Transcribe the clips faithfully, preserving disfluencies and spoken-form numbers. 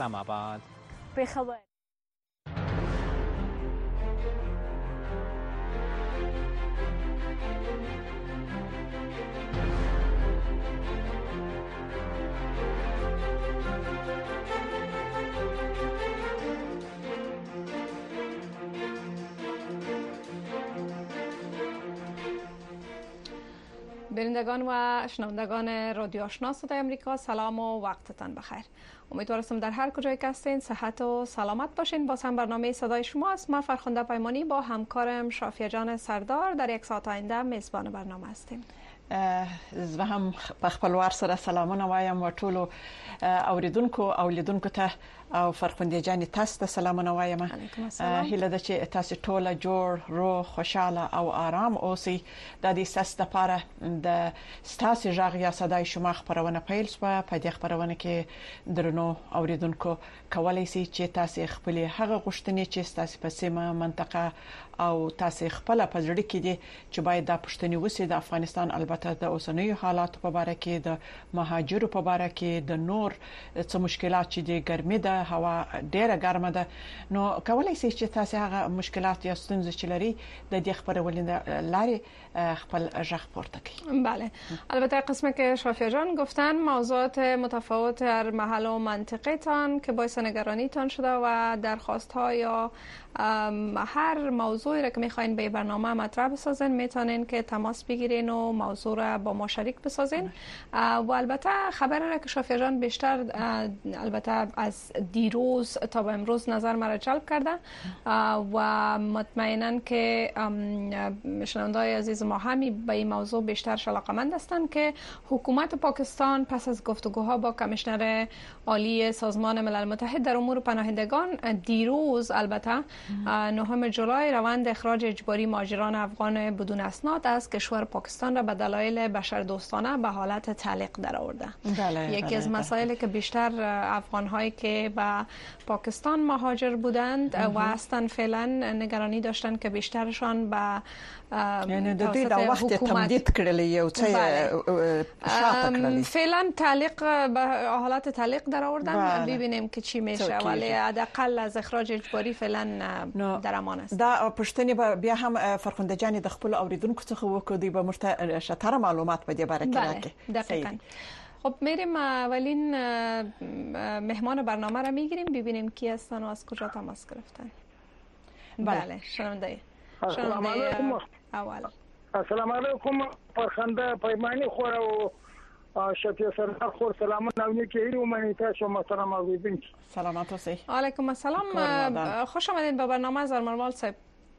اسلام آباد. بخبر. بینندگان و شنوندگان رادیو آشنا صدای امریکا، سلام و وقتتان بخیر. امیدوارم در هر کجای که هستین صحت و سلامت باشین. باز هم برنامه صدای شما است. من فرخنده پیمانی با همکارم شافیه جان سردار در یک ساعت آینده میزبان برنامه هستیم. زه هم په خپل وار سره سلامونه وایم و ټولو اوریدونکو او لیدونکو ته او فرخنده جان تاسو ته سلامونه وایم. هیله ده چې تاسو ټول جوړ روغ خوشاله او آرام اوسئ. د دې ساست لپاره د ستاسو ژغ یا صداي شما خبرونه پیل شوه. په دې خبرونه کې درنو اوریدونکو کولای شي چې تاسو خپل هغه غوښتنې چې تاسو په سیمه منطقه او تاسو خپل په ځړ کې دي چې باید د پښتني وسی د افغانستان البته د اوسنیو حالات په اړه کې د مهاجرو په اړه کې د نور څه مشکلات چې د ګرمي د هوا ډیره ګرمه ده، نو کولای شي چې تاسو هغه مشکلات یا ستونزې چې لري د دې خبرولې لارې خپل ژغ پورته کړئ. بله، البته قسمی که شافیه جان گفتن موضوعات متفاوت در محل و منطقه تان که باعث نگرانی تان شده و درخواست ها یا هر موضوعی را که میخواین به برنامه مطرح بسازین میتونین که تماس بگیرین و موضوع را با ما شریک بسازین. و البته خبر را که شافیه جان بیشتر البته از دیروز تا به امروز نظر مرا جلب کرده و مطمئنا که شنونده‌های عزیز ما همی به این موضوع بیشتر علاقه‌مند هستند که حکومت پاکستان پس از گفتگوها با کمیشنر عالی سازمان ملل متحد در امور پناهندگان دیروز البته نهم جولای روند اخراج اجباری مهاجران افغان بدون اسناد از کشور پاکستان را به دلایل بشردوستانه به حالت تعلیق درآورده. یکی بله، از مسائلی که بیشتر افغان هایی که به پاکستان مهاجر بودند و هستند فعلا نگرانی داشتند که بیشترشان به یعنی د دې د وخت تمدید کړل یو څه شاته کړل. فعلا تعلیق به حالت تعلیق درآوردن. ببینیم که چی میشه، ولی حداقل از اخراج اجباری فعلا در امان است. دا پښتني بیا هم فرخنده جان د خپل اوریدونکو څخه وکړي به مرته شتره معلومات په دې باره کې راکړي. دقیقاً. خب میریم اولین مهمان برنامه را میگیریم ببینیم کی هستن و از کجا تماس گرفتن. بله شنونده السلام علیکم. اول السلام علیکم فرخنده پیمانی خور او شفیع سردار خور سلامونه نو کې یو منی تاسو محترم اوریدونکو سلامات اوسئ. علیکم السلام، خوش آمدید به برنامه زرمروال صاحب.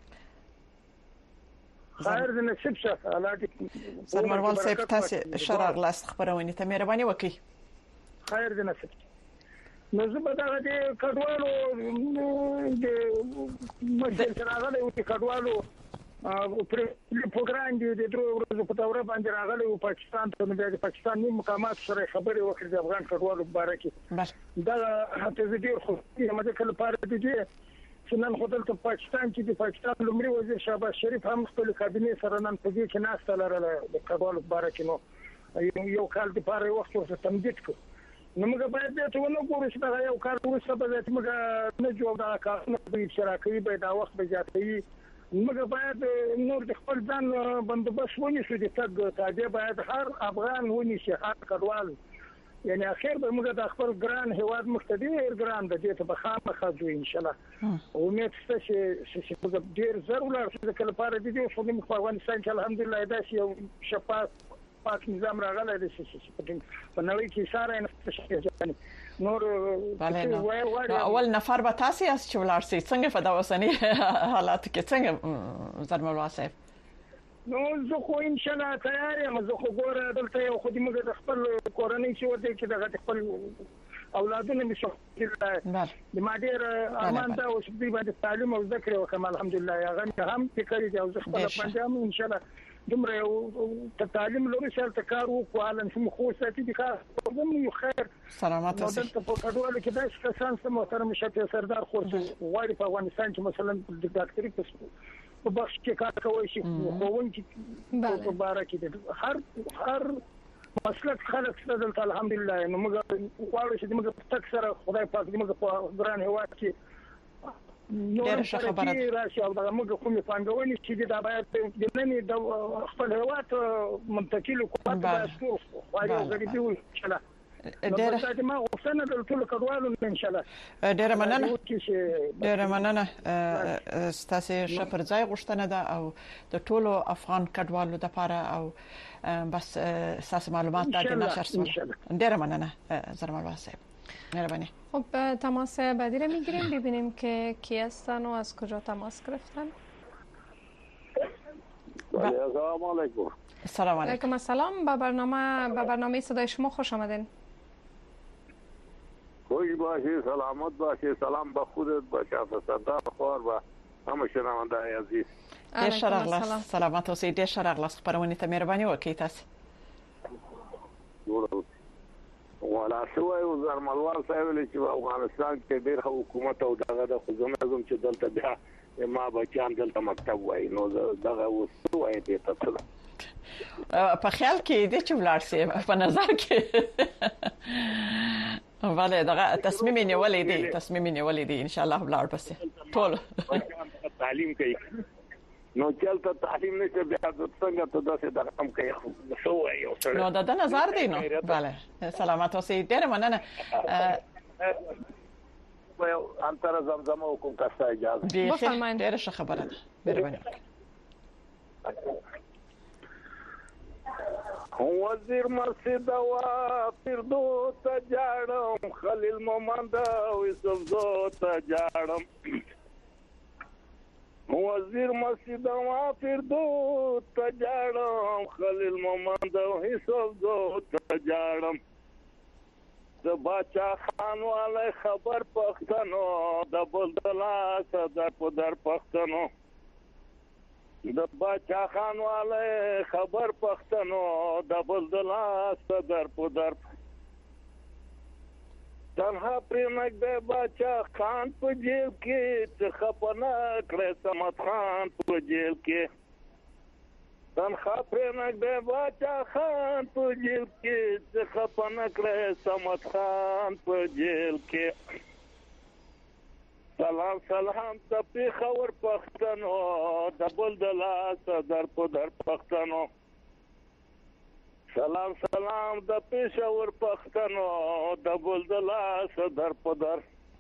خیر دې نصیب شه. زرمروال صاحب تاسو شرار لاس خبرونه ته مهرباني وکړئ. خیر دې نصیب. نو زه به دا د کډوالو د مشر سره راغلی و چې کډوالو پر پروګرام دی د درو ورځې په تور باندې راغلی و پاکستان ته. نو د پاکستاني مقامات سره خبرې وکړې د افغان کډوالو په اړه کې. دا هڅه ډیر خو د خپل لپاره دی چې نن خو دلته پاکستان کې د پاکستان لومړي وزیر شهباز شریف هم خپل کابینه سره نن په دې کې ناسته لرله د کډوالو په اړه کې. نو یو کال د پاره وخت ورته تمدید کړ. نو موږ باید ته ونه ګورو چې دا یو کار وروسته به موږ نه جوړ دا کارونه د شراکت به دا وخت به زیاتوي. موږ باید نور د خپل ځان بندوبست ونیسو. د تګ تاجه باید هر افغان ونیسي، هر کډوال. یعنی اخر به موږ د خپل ګران هیواد مختدیر ګران د دې ته به خامخا ځو ان شاء الله. امید شته چې چې موږ ډیر ضروري چې کله پاره دي چې موږ په افغانستان کې الحمدلله دا یو شفاف پاک نظام راغلی دی چې په نړۍ کې ساره نه نور. اول نفر به تاسو یاست چې ولر سي څنګه په دا اوسنی حالات کې څنګه زرمروال صاحب؟ نو زه خو ان شاء الله تیار یم. زه خو ګوره دلته یو خو دې موږ د خپل کورنۍ چې ورته کې دغه خپل اولادونه مې شو د ما ډېر ارمان دا اوس دې باندې تعلیم او ذکر وکم الحمدلله. هغه هم فکر دي او زه خپل باندې هم ان شاء الله دومره یو تعلیم لوري سره کار وکړو. الان چې مخ ساتي دي کار کوم خیر سلامات اوسئ. دلته په کډوالو کې داسې کسان سم محترم شفیع سردار خور غواړي په افغانستان کې مثلا د ډاکټري په بخش کې کار کوي شي خو ونکي په باره کې هر هر مسلک خلک څه دلته الحمدلله نو موږ غواړو چې موږ په تک سره خدای پاک دې موږ په ګران هیواد کې ډېر ښه خبره ده راشي او دا موږ کومې پانګونې چې دا باید د نن د خپل هیواد منتقل حکومت باید ټول خواړي غریبي وشله ډېر ډېر ما غوښتنه د ټول کډوالو ان شاء الله ډېر مننه ډېر مننه ستاسو شپر ځای غوښتنه ده او د ټولو افغان کډوالو لپاره او بس اساس معلومات دادی نشر سوال ډېر مننه زرمال واسه مهربانی. خب تماس بعدی رو میگیریم ببینیم که کی هستن و از کجا تماس گرفتن. سلام علیکم. سلام علیکم السلام. به برنامه به برنامه صدای شما خوش آمدین. خوش باشی، سلامت باشی، سلام به خودت باشه، فسادا خوار و همه شنونده‌های عزیز. ډېر شرغلاس سلامت اوسئ. ډېر شرغلاس خبرونه ته مهرباني وکړئ تاسو. ولا شوي وزار ملوار صاحب چې افغانستان کې ډېر حکومت او دغه د خزانه زم چې دلته بیا ما بچان دلته مکتب وای نو دغه وسوي دې ته په خیال کې دې چې ولاړ سي په نظر کې vale دغه تصمیم نیولې دي تصمیم نیولې دي ان شاء الله ولاړ بس ټول تعلیم کوي نو چلته تعلیم نشه بیا څنګه ته داسې د هم کوي شو یو سره نو د نظر دی نو bale سلامات اوسئ. ډېر مننه. و انتر زمزمه وکم کاسه اجازه بفرمایئ. ډېر ښه خبره ده. مهرباني. وزیر مسجد وا پیردو ته جاړم خلیل مومند او یوسف ته جاړم وزیر مسجد وا پیردو ته جاړم خلیل مومند او یوسف ته جاړم د باچا خان والے خبر پښتنو د بلدلا صدر په در پښتنو د باچا خان والے خبر پښتنو د بلدلا صدر په در تنها پرنګ د باچا خان په جیل کې چې خپنه کړې سمت خان په جیل کې تنها پرنګ د باچا خان په جیل کې چې خپنه کړې سمت خان په جیل کې سلام سلام ته پیښور پښتنو د بلدلا صدر په در پښتنو سلام سلام د پیښور پښتنو د بلدلا صدر په در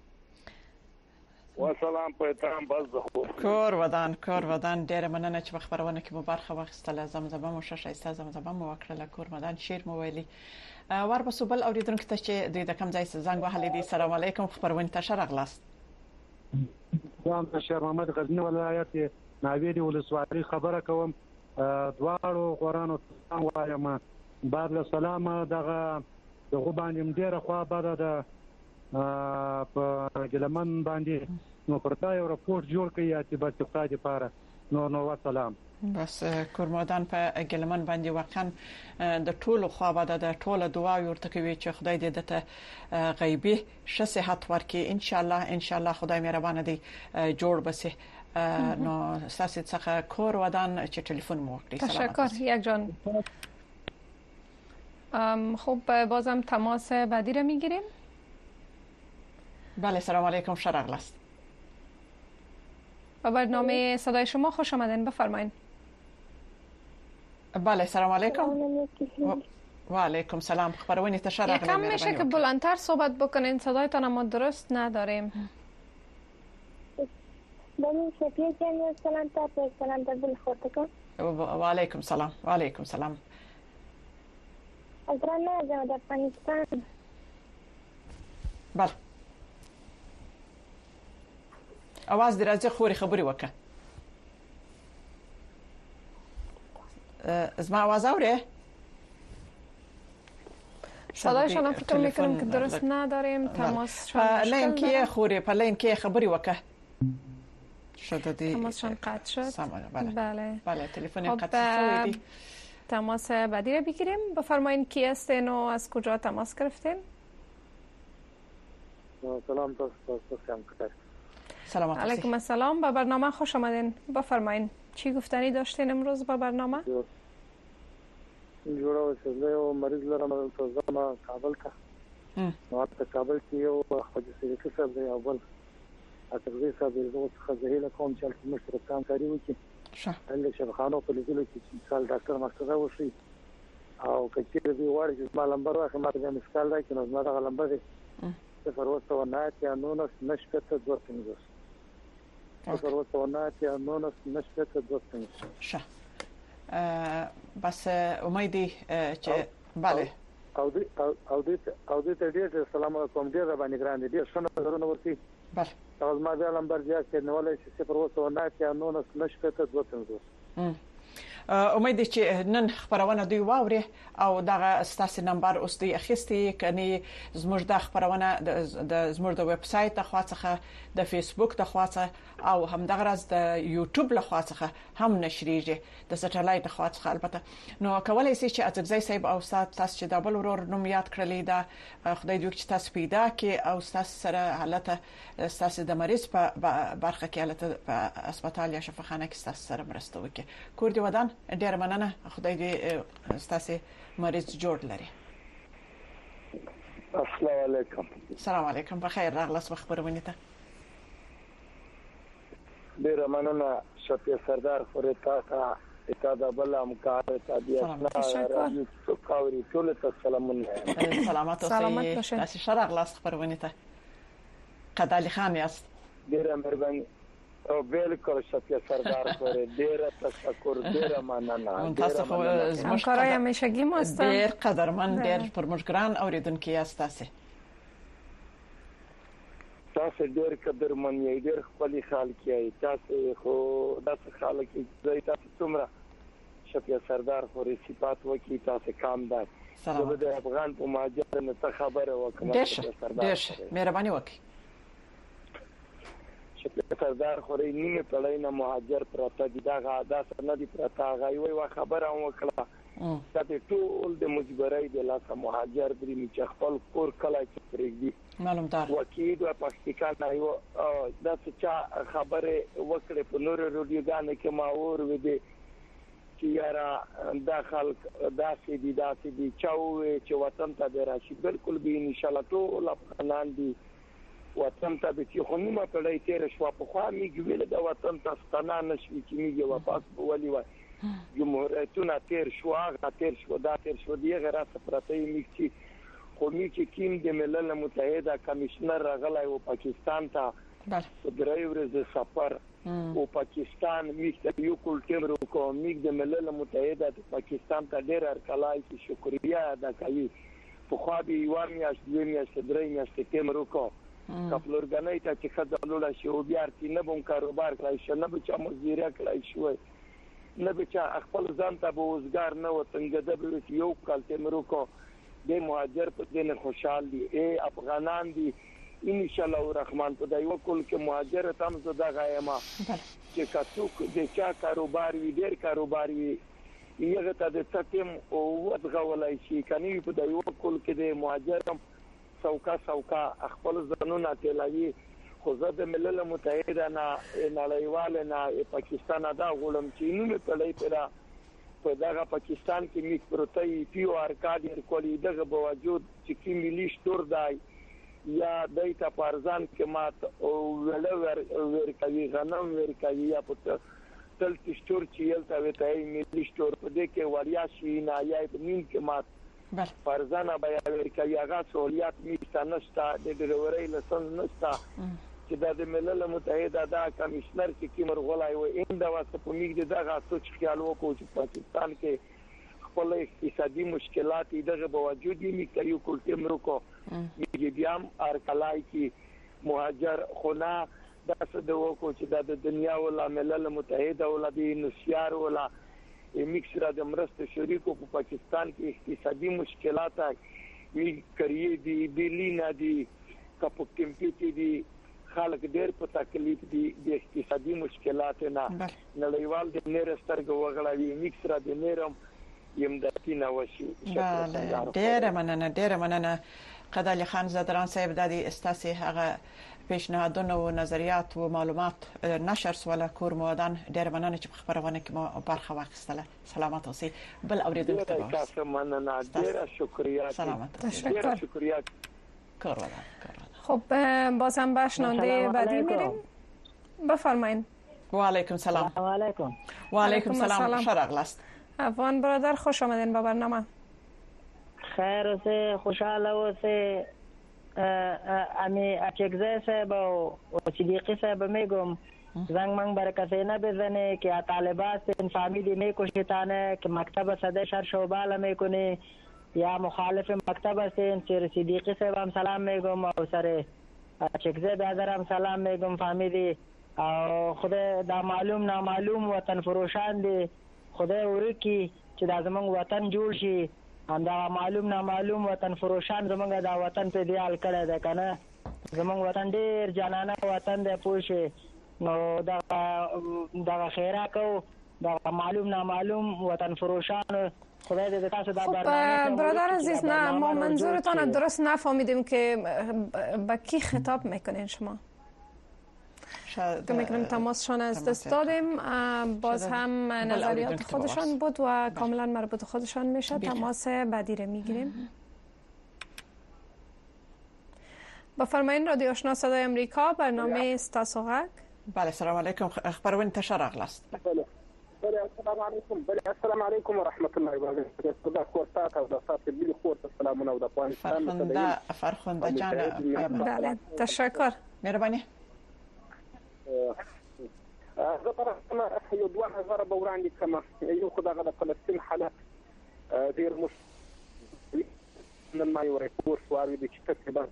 و سلام په احترام بس کور ودان کور ودان. ډېر مننه چې خبرونه کې مو برخه واخیستله. زمزمه مو شایسته زمزمه مو وکړه. کور ودان شیر مو ویلي ور بسو بل اوریدونکو ته چې دوی د کم ځای زنګ وهلی دي. سلام علیکم. خبرونه ته شرغلاست. زم بشیر محمد غزنی ولایت ناویری ولسوالۍ خبره کوم. دواړو قرانو څنګه وایم بعد له سلام دغه دغه باندې ډیره خوا بده ده په ګلمن باندې نو پرتا یو راپورټ جوړ کړی چې بس اقتصادي لپاره نو نو سلام بس کورمودان په ګلمن باندې واقعا د ټولو خوا بده ده. ټوله دعا ورته کوي چې خدای دې دته غیبي ښه صحت ورکړي ان شاء الله ان شاء الله خدای مهربان دی جوړ بسه. نو ساسید څخه کور ودان چې ټلیفون مو وکړي. تشکر یک جان. خب بازم تماس بعدی رو میگیریم. بله سلام علیکم. شرغلاست. به برنامه صدای شما خوش آمدین. بفرمایید. بله سلام علیکم. و علیکم سلام. خبرونه تشرغلاست. یکم میشه که بلندتر صحبت بکنین صدایتان ما درست نداریم. بله شفیع جان سلام تا سلام تا بل خودتون. و علیکم سلام. و علیکم سلام. از رانه از افغانستان. بله اواز دی راځي خوري خبري وکړه. زما आवाज اوري؟ صدایشان فکر میکنم که درست نداریم. تماسشان په لین کې خوري په لین کې خبري وکړه. شده دی تماسشان قطع شد. بله بله بله تلفن قطع شد. تماس بعدی رو بگیریم. بفرمایید کی هستین و از کجا تماس گرفتین؟ سلام تاسو هم کتر. سلام علیکم السلام. به برنامه خوش آمدین. بفرمایید چی گفتنی داشتین امروز با برنامه؟ جوړه وسه یو مریض لرم ته زما کابل ته نو ته کابل کې یو خپل سره څه دی او بل اته صاحب زه څه زهیله کوم چې مشر کام کوي وکي شه هله شبخانو په لیدلو کې سال ډاکټر مخته وشي او کچې دی وړي چې ما لمبر واخه ما ته مسکال راکې نو ما دا لمبر دی صفر وسو نه چې نو نشته دوه پنځوس صفر وسو نه چې نو نشته دوه پنځوس شه بس امیدي چې bale او دې او دې او دې ته ډېر سلام علیکم ډېر باندې ګران دي ډېر څنګه درنه ورتي bale تاسو ما دا نمبر ځا چې نو ولې چې صفر وسو نه چې نو نشته دوه پنځوس امید چې نن خبرونه دوی واوري او دغه ستاسو نمبر اوس دی اخیستي کني زموږ د خبرونه د زموږ د ویب سټ د خواڅخه د فیسبوک د خواڅخه او هم دغه راز د یوټیوب له خواڅخه هم نشریږي د سټلایټ خواڅخه البته نو کولای شي چې ازغزي صاحب او تاسو چې د بل ورور نوم یاد کړلی دا خدای دې چې تاسو پیدا کې او تاسو سره حالت تاسو د مریض په برخه کې حالت په هسپتال یا شفاخانه کې تاسو سره مرسته وکړي کور دې ودان ډیر مننه خدای دې ستاسو مریض جوړ لري السلام علیکم السلام علیکم بخیر راغلاس خبرونه ته ډیر مننه شفیع سردار فرتا کا اتادا بلا مکار ته بیا نه څوکاوري ټول ته سلامونه سلامات اوسئ تاسو شراغلاس خبرونه ته قدالي خان یاست ډیر مهرباني او بالکل شفیع سردار کوي ډیر تشکر ډیر مننه تاسو خو زموږ کارای همیشگی ما است ډیر قدرمن ډیر پرمشګران اوریدونکو یاست تاسو تاسو ډیر قدرمن یې ډیر خپل خلک یې تاسو خو داسې خلک یې تاسو څومره شفیع سردار خو صفات وکي تاسو کام ده زه د افغان په ماجر نه خبره وکم شفیع سردار ډیر مهرباني وکي شفیع سردار خوري نیمه پړای نه مهاجر پراته دي دا غادا سره دي پراته غوي وا خبره وکړه چې ټول د مجبرای د لاسه مهاجر درې می خپل کور کله چې پرېږدي معلومدار وکیل او پاکستان نه یو دا څه خبره وکړه په نور رادیوګان کې ما اور ودی چې یارا داخل داسې دي داسې دي چاوي چې وطن ته به راشي بالکل به ان شاء الله ټول افغانان دي وطن ته به چې خونیمه پړای تیر شو په خوا میګویل د وطن ته ستنه نشوي چې میږي واپس ولي وای جمهوریتونه تیر شو هغه تیر شو دا تیر شو دی غره سپرته میږي خو میږي کیم د ملل متحده کمشنر راغلی او پاکستان ته په درې ورځې سفر او پاکستان میږي یو کول ټیم ورکو میږي د ملل متحده د پاکستان ته ډیر ارکلای چې شکریا ادا کوي په خوا به یو میاشت دوه میاشت درې میاشت ټیم ورکو خپل ورګنای ته چې خدای له شو بیا چې نه بم کاروبار کړای شو نه به چا مزدوري کړای شو نه به چا خپل ځان ته بوزګار نه وتنګ د به یو کال تمرو کو د مهاجر په دین خوشحال دي اے افغانان دي ان شاء الله الرحمن په دایو کول کې مهاجر تم زده غایما چې کڅوک د چا کاروبار وی ډیر کاروبار وی یغه ته د تتم او وغولای شي کني په دایو کول کې د مهاجر سوکا سوکا خپل ځنونه تلوي خو زه د ملل متحده نه نړیوال نه پاکستان ادا غوړم چې نو په لای پیرا په دغه پاکستان کې میک پروتای پیو ارکادر کولی دغه بوجود چې کی ملي شتور دی یا دایته پارزان کې مات او ولور ور کوي غنم ور کوي یا په تل شتور چې یلته وتای ملي شتور په دې کې وریا شي نه یا په نیم کې مات فرزانه بیا ورکوي هغه سہولیات میشته نشته د ډیلیوري لسن نشته چې د ملل متحده دا کمشنر چې کیمر غولای و انده واسه په میګ دغه سوچ خیال وکړو چې پاکستان کې خپل اقتصادي مشکلات دغه باوجود یې کيو کولټم رکو میګ بیا ارکلای کې مهاجر خنا د څه د وکړو چې د دنیا ولا ملل متحده ولا د نسيار ولا میکسره د مرسته شریکو په پاکستان کې اقتصادي مشکلات وی کریه دي بیلینا دي کپټمپټي دي خلک ډېر په تکلیف دي د اقتصادي مشکلات نه نړیوال د نيرسترګ وغړاوي میکسره د نیرم یم د تینا وشي ډېر مننه ډېر مننه قدالي خان زدران صاحب د استاسي هغه پیشنهادونه او نظریات او معلومات نشر سواله کور مودان ډېر مننه چې خبرونه کې مو برخه واخیستله. سلامات اوسئ. بل اوریدونکو ته تاسو مننه، ډېر شکریه. سلامات ډېر شکریه. کار ودان. خب باز هم به شنونده بعدی میریم. بفرمایید. و علیکم سلام. و علیکم. و علیکم سلام. شرقلست. افغان برادر خوش آمدین به برنامه. خیر اوسه، خوشحال اوسه. امی اچگزه صاحب و صدیقی صاحب میگم زنگ من برای کسی نبزنه که طالبات این فامیلی میکشتانه که مکتب صده شهر شوباله میکنه یا مخالف مکتب هستین. سر صدیقی صاحب هم سلام میگم و سر اچگزه بیادر هم سلام میگم فامیلی. او خدا دا معلوم نامعلوم وطن فروشان دی، خدا ورکی چې دا زمونږ وطن جوړ شي. هم دا معلوم نامعلوم وطن فروشان زمونږ دا وطن په دیال کړی دی کنه. زمونږ وطن ډیر جانانه وطن دی پوه شي. نو دا دا خیره کو دا معلوم نامعلوم وطن فروشان خدای دې تاسو دا برنامه. برادر عزیز نه ما منظورتان درست نفهمیدیم که با کی خطاب میکنین شما؟ که میکنم تماسشان از دست دادیم. باز هم نظریات خودشان بود و کاملا مربوط خودشان میشه. تماس بعدی رو میگیریم. بفرمایید رادیو آشنا صدای امریکا برنامه استاسوغک. بله سلام علیکم. خبرون تشرق است. بله بله السلام علیکم. بله السلام علیکم و رحمت الله و برکاته. خدا خورتات او د ساتي بلی خورت سلامونه او د افغانستان فرخنده فرخنده جان. بله تشکر. مهرباني. زه پر یو دوه نظر به وړاندې کوم. یو خو دغه د فلسطین حالت ډېر مشکل نن ما یو ریپورټ واورېد چې تقریبا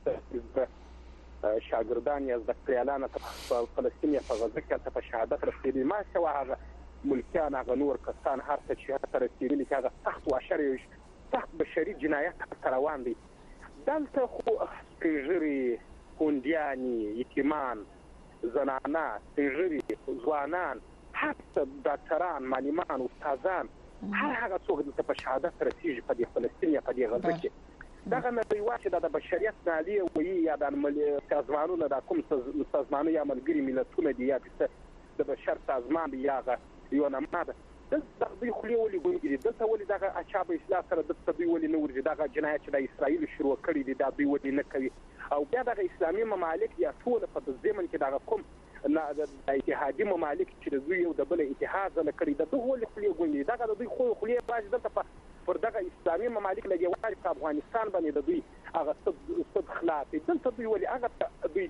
شاګردان یا زده کړیالان په فلسطین یا په غزه کې ته په شهادت رسېدلي. ما سوه هغه ملکیان هغه نور کسان هر څه چې هلته رسېدلي چې هغه سخت واشر سخت بشري جنایت ته روان دی. دلته خو سپین ږیري کونډیانې یتیمان زنانه سپینږیري ځوانان هر څه ډاکټران معلمان استادان هر هغه څوک دلته په شهادت رسېږي په دې فلسطین یا په دې غزه کې. دغه نړیوال چې د بشریت نالي وایي یا د سازمانونه دا کوم سازمانونه یا ملګري ملتونه دي یا د بشر سازمان دی یا یو نمونه ده. دلته دوی خولې ولې ګونګې دي؟ دلته ولې دغه اچاب اصلاح سره دلته دوی ولې نه ورځي؟ دغه جنایت چې د اسرائیلو شروع کړي دي دا دوی ولې نه کوي؟ او بیا دغه اسلامي ممالک یا ټول په ځمن کې دغه کوم د اتحادي ممالک چې د دوی یو د بل اتحاد نه کړي د دوی ولې خولې ګونګې دغه د دوی خو خولې راځي دلته په پر دغه اسلامي ممالک لګي وایي په افغانستان باندې د دوی هغه صد خلاف دلته دوی ولې هغه دوی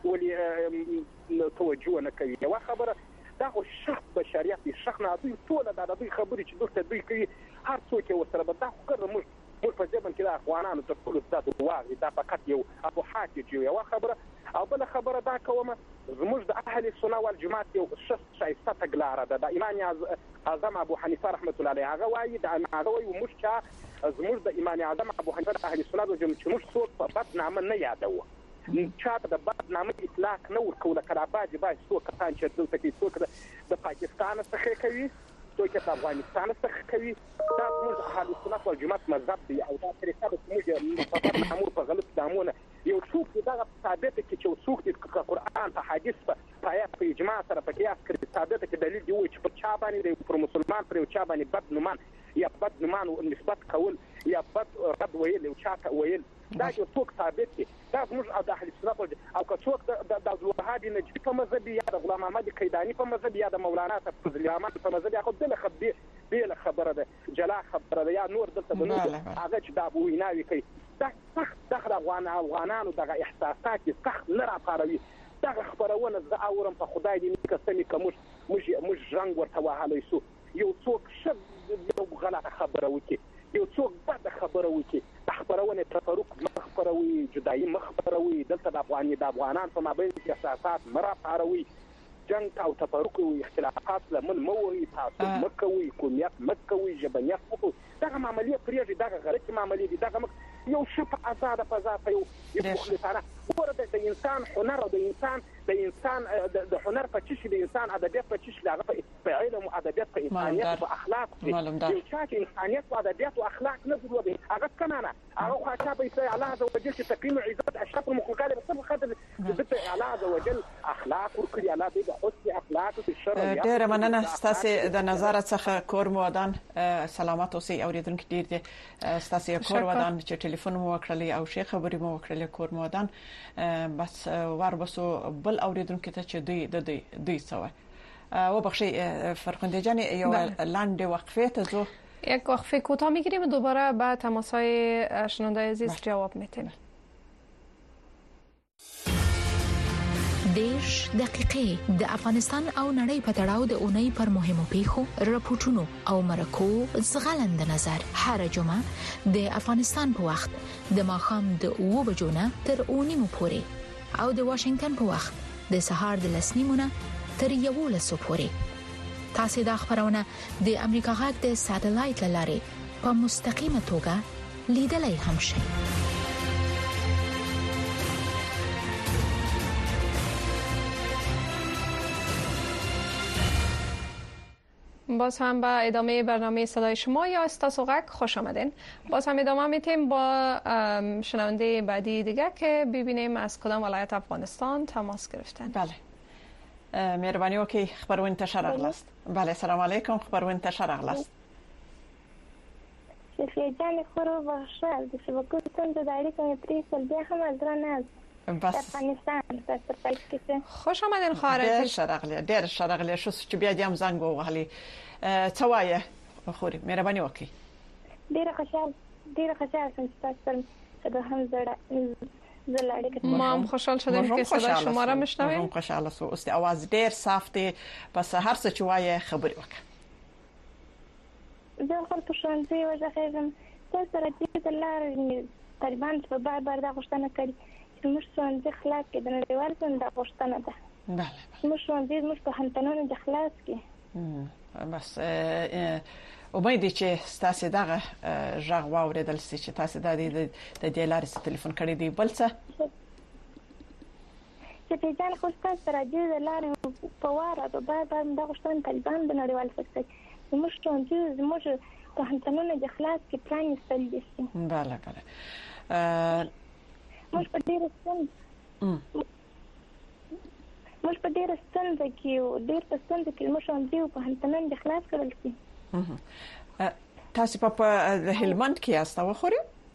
ولې توجه نه کوي؟ یو خبره دا خو شخص بشریت دی، شخص نه دوی ټول دا د دوی خبرې چې دلته دوی کوي هر څوک یې ورسره به دا خو کړه موږ موږ په ځبن کې د افغانانو تر ټولو زیات واغ دا فقط یو ابو حاتم یو خبره. او بل خبره دا کومه زموږ د اهل سنت والجماعت یو شخص شایسته تګلاره ده د امام اعظم ابو حنیفه رحمت الله علیه. هغه وایي د هغه وایي موږ چې زموږ د امام اعظم ابو حنیفه اهل سنت والجماعت چې موږ څوک په بد نامه نه یادوو، چاته د بد نامه اطلاق نه ورکوو. لکه راباجي باید څوک کسان چې دلته کوي څوک د پاکستان څخه کوي څوک د افغانستان څخه کوي. دا زموږ اهل سنت والجماعت مذهب دی او دا طریقه ده چې موږ په بد نامه په غلط نامونه یو څوک دغه ثابته کې چې څوک د قرآن په حدیث په آیات په اجماع سره په قیاس کړي ثابته کې دلیل دی چې په چا باندې پر مسلمان پر چا باندې بد نومان یا بد نومان نسبت کول یا بد رد ویل او چا ویل دا یو څوک ثابت دی. دا زموږ د اهل سنت او که څوک د عبدالوهاب نجدي په مذهب یا د غلام محمد قیداني په مذهب یا د مولانا فضل الرحمن په مذهب یا خو بله خبره بله خبره ده جلا خبره ده یا نور دلته به نور هغه چې دا ویناوي کوي. دا سخت دغه افغانانو دغه احساسات سخت نه راپاروي. دغه خبرونه زه اورم په خدای دې قسم که موږ موږ رنګ ورته وهلی سو یو څوک ښه یو غلطه خبره وکړي یو څوک بده خبره وکړي خبرونه تفرق مخ خبروي جدایي مخ خبروي دلته د افغاني د افغانان په مابین کې احساسات مرا پاروي جنگ او تفرق او اختلافات لمن موي تاسو مکوي قومیت مکوي جبنیت مکوي دغه عملیه پریږي دغه غلط عملیه دي دغه یو شپ آزاد په ذات یو یو خلفانه ورته د انسان هنر او د انسان د انسان د هنر په چشي د انسان ادبیات په چشي دغه په علم او ادبیات په انسانیت او اخلاق یو چا چې انسانیت او ادبیات او اخلاق نه درلودي هغه کنه هغه خاطر به الله عز وجل چې تقیم عزت اشرف المخلوقات بس خاطر د ته الله عز وجل اخلاق ورکړي، الله دې د حسن اخلاق او شرم ډېر مننه ستاسو د نظر څخه کور مو ودان سلامات اوسئ اوریدونکو ډېر دې ستاسو کور ودان چې ټلیفون مو وکړلی او شي خبرې مو وکړلې کور مو ودان بس ور بسو بل اوریدونکو ته چې دوی د دوی دوی سوه و بخشی فرخنده جان یا لنډ وقفه ته زو یک وقفه کوتاه میگیریم و دوباره به تماسهای شنونده عزیز جواب میتیم. دیش دقیقه د افغانستان او نړۍ په تړاو د اونۍ پر مهمو پیښو راپورټونو او مرکو زغلند نظر هر جمعه د افغانستان په وخت د ماښام د اوه بجو نه تر اوه نیمو پورې او د واشنگټن په وخت د سهار د لس نیمو نه تر یوولسو پورې. تاسو د خبرونه د امریکا غږ د ساتلایت لارې په مستقیمه توګه لیدلای هم شئ. باز هم با ادامه برنامه صدای شما یا استاسو غک خوش آمدین. باز هم ادامه میتیم با شنونده بعدی دیگه که ببینیم از کدام ولایت افغانستان تماس گرفتن. بله مهربانی وکړئ خبرونه ته شرغلاست. بله سلام علیکم خبرونه ته شرغلاست. شفیع جان خورو بخشل د شبکو څنګه د اړیکو پرې سل بیا هم ازرانه بس افغانستان تاسو ته خوش آمدین خواهر شرغلی ډېر شرغلی شو چې بیا دیم زنګ ووهلی څه وایې خوري مهرباني وکړئ. ډېر خوشحال ډېر خوشحال شوم چې تاسو سره هم زړه ما هم خوشحال شدیم که صدای شما را میشنویم. ما خوشحال هستم است आवाज ډېر صاف دی پس هر څه چې وایې خبرې وکړه. زه خپل په ښوونځي وځم تاسو سره دې د لارې طالبان په بار بار دا غوښتنه کړې چې موږ ښوونځي خلاص کړي د نړیوال ژوند دا غوښتنه ده. بله موږ ښوونځي موږ په همتنونو د خلاص کړي. بس امید چې تاسو دغه ژغ واوریدل چې تاسو د دې د دې لارې ټلیفون کړی دی بل څه چې په ځان خو تاسو سره دې د لارې په واره په بار بار دا غوښتنه طالبان د نړیوال فکر موږ ښوونځي موږ په همتنونو د خلاص کې پرانیستل دي. بله بله موږ په ډېر ستونزه موږ په ډېر ستونزه کې او ډېر په ستونزه کې موږ ښوونځي په همتنونو د خلاص کړل شي. تاسو په هلمند کې یاست او خوري؟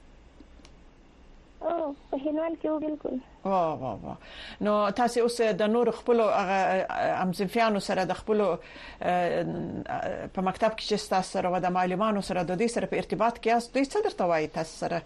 او په هلمند کې بالکل. وا وا وا نو تاسو اوس د نور خپل امزفیانو سره د خپل په مکتب کې چې تاسو سره و د معلمانو سره د دې سره په ارتباط کې یاست دوی څه درته وایي تاسو سره؟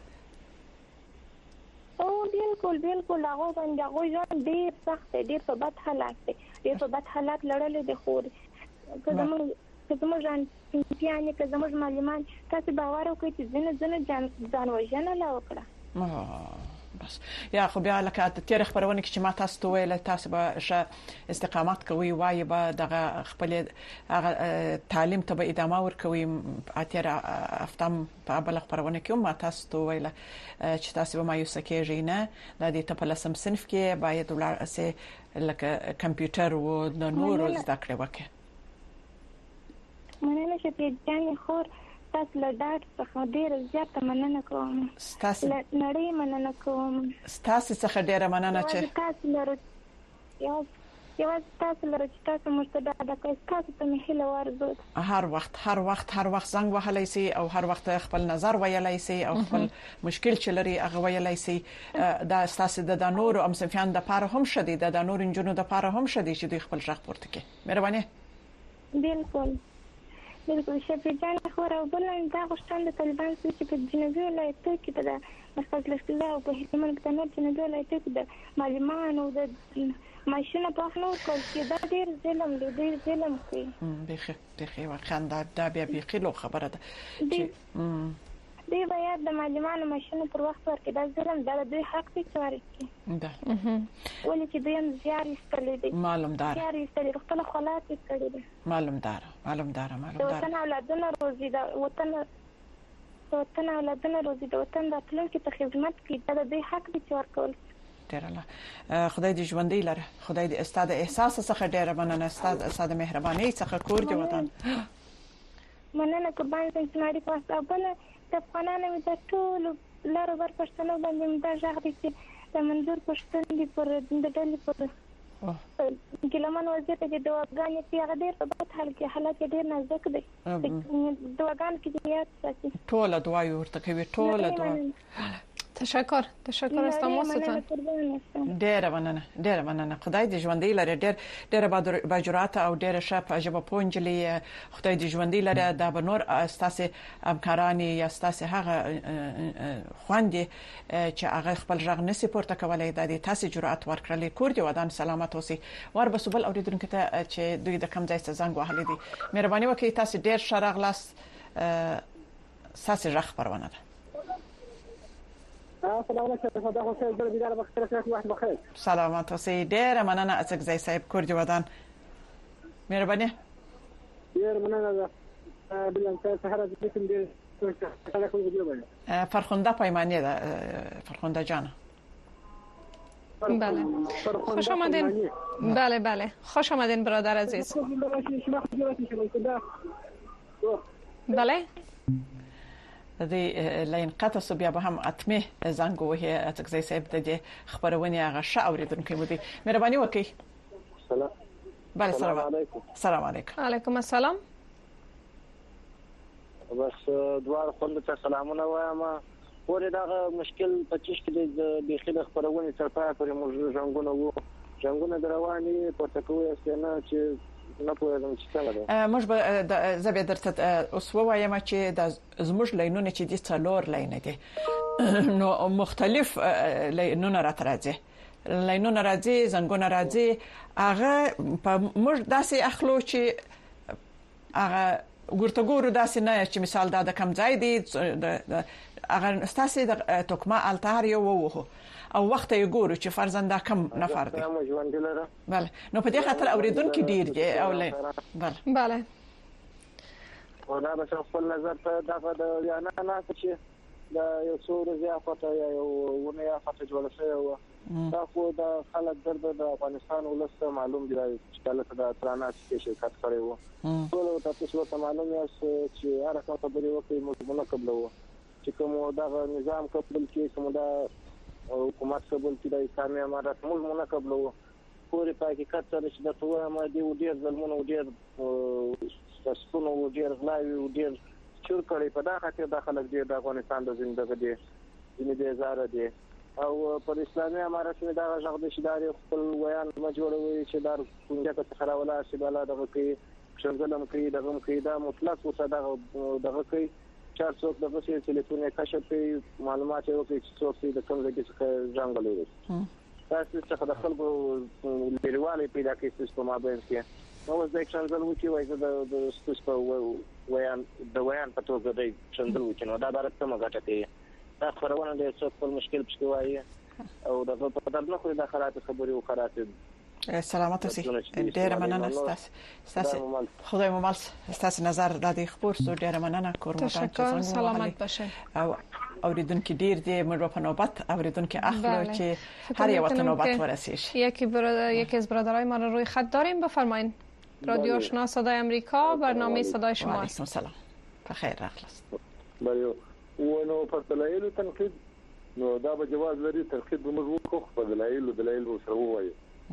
او بالکل بالکل هغه باندې هغه ځان ډیر سخت ډیر په بد حالات دي ډیر په بد حالات لړل دي خو که زموږ که زموږ ځان پیانې که زموږ معلمان تاسو باور وکړئ چې ځنه ځنه ځان ځان وژنه لا وکړه. بس یا خو بیا لکه د تیر خبرونه کې چې ما تاسو ته ویل تاسو به ش استقامت کوي وایي به دغه خپل تعلیم ته به ادامه ورکوي. اتیر افتم په بل خبرونه کې ما تاسو ته ویل چې تاسو به مایوس کېږئ نه د دې ته په لسم صنف کې باید ولر سه لکه کمپیوټر او د نور زده کړې وکړي. مننه چې په ځان خور تاسو له ډاټ څخه ډیر زیاته مننه کوم. ستاسو نړۍ مننه کوم. ستاسو څخه ډیره مننه چې تاسو لرو یو یو تاسو لرو چې تاسو مستدا د تاسو ته مهله ورزود. هر وخت هر وخت هر وخت زنګ وهلای سي او هر وخت خپل نظر ویلای سي او خپل مشکل چې لري هغه ویلای سي. دا تاسو د نور او امسفیان د پاره هم شدي د نور انجونو د پاره هم شدي چې دوی خپل ځخ پورته کوي. مهرباني. بالکل بالکل شفیع جان خور او بل دا غوښتنه د طالبان چې په جنوبي ولایتو کې د مرکز لښکرې او په هلمند کې د نور جنوبي ولایتو کې د معلمانو د ماشینه په خنو کول چې دا ډېر ظلم دی ډېر ظلم کوي. بخي بخي واخنده دا بیا بخي لو خبره ده چې دی باید د معلمانو ماشینه پر وخت ورکړي دا ظلم دا د دوی حق دی چې ورکړي. ده ولې چې دوی هم زیار ایستلی دی معلوم دار زیار ایستلی خپل خلات یې کړي دي. معلوم دار معلوم دار معلوم دار وطن اولادونه روزي دا وطن وطن اولادونه روزي د وطن راتلونکي ته خدمت کوي دا د دوی حق دی چې ورکول. ډیر الله خدای دې ژوندۍ لره خدای دې استاد احساس څخه ډیر مننه استاد استاد مهرباني څخه کور دی وطن. مننه قربان شم چې ماري پاسه بل د افغانانو د ټول لارو بر پښتنو باندې دا ځاګ دي چې د منظور پښتون دی پر د ډلې پر ګلمن وزیر ته د دواګانې چې هغه ډېر په بد حال کې حالات ډېر نازک دی دواګان کې د یاد ساتي ټوله دعا ورته کوي ټوله دعا تشکر تشکر از تماستان ډېر مننه ډېر مننه خدای دې ژوندۍ لري ډېر ډېر با جرأت او ډېر شپ عجب پونجلي خدای دې ژوندۍ لري دا به نور استاسه همکارانی یا استاسه هغه خوندې چې هغه خپل ژغ نسی پورته کولای د تاسو جرأت ورکړلې کور دې ودان سلامت اوسئ ور بسوبل اوریدونکو ته چې دوی د کم ځای څخه زنګ وهلې دي مهرباني وکړئ تاسو ډېر شرغلاس ساسه ژغ پرونه ده السلام علیکم خدا خو خیر در بیدار بخیر سره وخت بخیر سلامت اوسئ ډېر مننه اڅکزی صاحب کور دې ودان مهرباني ډېر مننه بلان تاسو هر ځای کې دې څنګه کوم ویډیو باندې فرخنده پیمانه ده فرخنده جان بله خوش آمدین بله بله خوش آمدین برادر عزیز بله د لاین قطع سو بیا به هم اتمه زنګ وهي اڅکزی صاحب د خبرونه هغه ش اوریدونکو مو دي مهرباني وکړئ سلام بله سلام علیکم سلام علیکم علیکم السلام بس دوار خوند ته سلامونه وایم ورې دا مشکل پچیش کې د بخیل خبرونه تر پای پورې موږ ژوندونه وو ژوندونه درواني په تکوي سينه چې نه پوهیږم چې څنګه ده موږ به د زبې درته اوس وایم چې د زموږ لاینونه چې د څلور لاینه دي نو مختلف لاینونه راځي لاینونه راځي زنګونه راځي هغه موږ داسې اخلو چې هغه ورته ګورو داسې نه چې مثال دا د کم ځای دی هغه ستاسو د توکما التهار یو وو او وخت یې ګورو چې فرزنده کم نفر دي بله نو په دې خاطر اوریدونکو ډیر دي او بله بله ودا به خپل نظر ته دا د یا نه نه چې دا یو څو ورځې افته یا یو ونه یا افته جوړ شوی و دا خو د خلک درد د افغانستان ولسته معلوم دی چې کله دا ترانه چې شرکت کړی و ټول تاسو ته معلوم یاست چې هر څه خبرې وکړي موږ قبل و چې کوم دا نظام قبل کې کوم دا حکومت قبل کې د اسلامي امارات موږ مونږ قبل و پورې په حقیقت سره چې د توه ما دی ډیر ظلمونه ډیر سپونو ډیر غلاوي ډیر چور کړي په دا خاطر د خلک ډیر د افغانستان د ژوند دي ځینې د زاره دي او پر اسلامي امارات کې دا ژغ د شداري خپل ویان مجبوروي چې دار څنګه ته خراوله شي بل دغه کې شنګلم کې دغه کې دا مطلق وسه دغه دغه کې چار څوک دغه چې ټلیفون کشف کوي معلومات یې وکړي چې څوک د کوم ځای څخه ځانګړي دي تاسو څخه د خپل لريوالي پیدا کې سیستم باندې کې نو زه څنګه وو چې وایي د سیستم ویان د ویان په توګه د څنګه وو چې نو دا درته مګټه کوي دا خبرونه د څوک په مشکل پښې وایي او د په دغه خو د خرات خبري او خرات سلامت اوسئ ډېر مننه ستاسو ستاسو خدای مو مال ستاسو نظر د دې خبر سو ډېر مننه کوم تشکر سلامت باشه او اوریدونکو ډیر دې مړ په نوبت اوریدونکو اخلو چې هر یو وطن نوبت ورسیږي یکی برادر یکی از برادرای ما رو روی خط داریم بفرمایید رادیو آشنا صدای امریکا برنامه صدای شما علیکم سلام بخیر راغلاست بله ونو په دلایل تنقید نو دا به جواز لري تنقید به موږ وکړو په دلایل دلایل سره وایي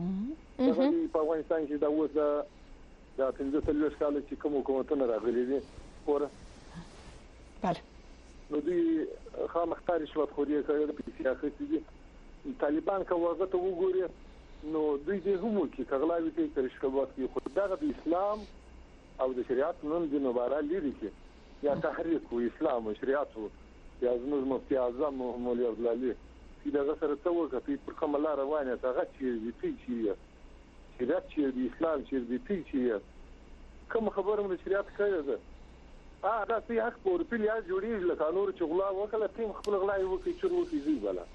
په افغانستان کې دا اوس دا پنځه څلوېښت کال چې کوم حکومتونه راغلي دي ور بله نو دوی خامختار رشوت خوري کوي د سیاست دي طالبان کوغه ته وګوري نو دوی دې هم کې کغلاوي کوي چې رشوت کوي خو دا د اسلام او د شریعت نن د نوباره لري کې یا تحریک او اسلام او شریعت یا زموږ مفتي اعظم مولوي عبد العلي دا سره څه وکړي په کومه لار روانه هغه چې دې چې شریعت چې د اسلام چې دې چې کوم خبره من شریعت کوي ده اه دا سي حق په اورپیل یا جوړیږي لکه نور چې غلا وکړه تیم خپل غلا وکړي چې وروسي زی بلا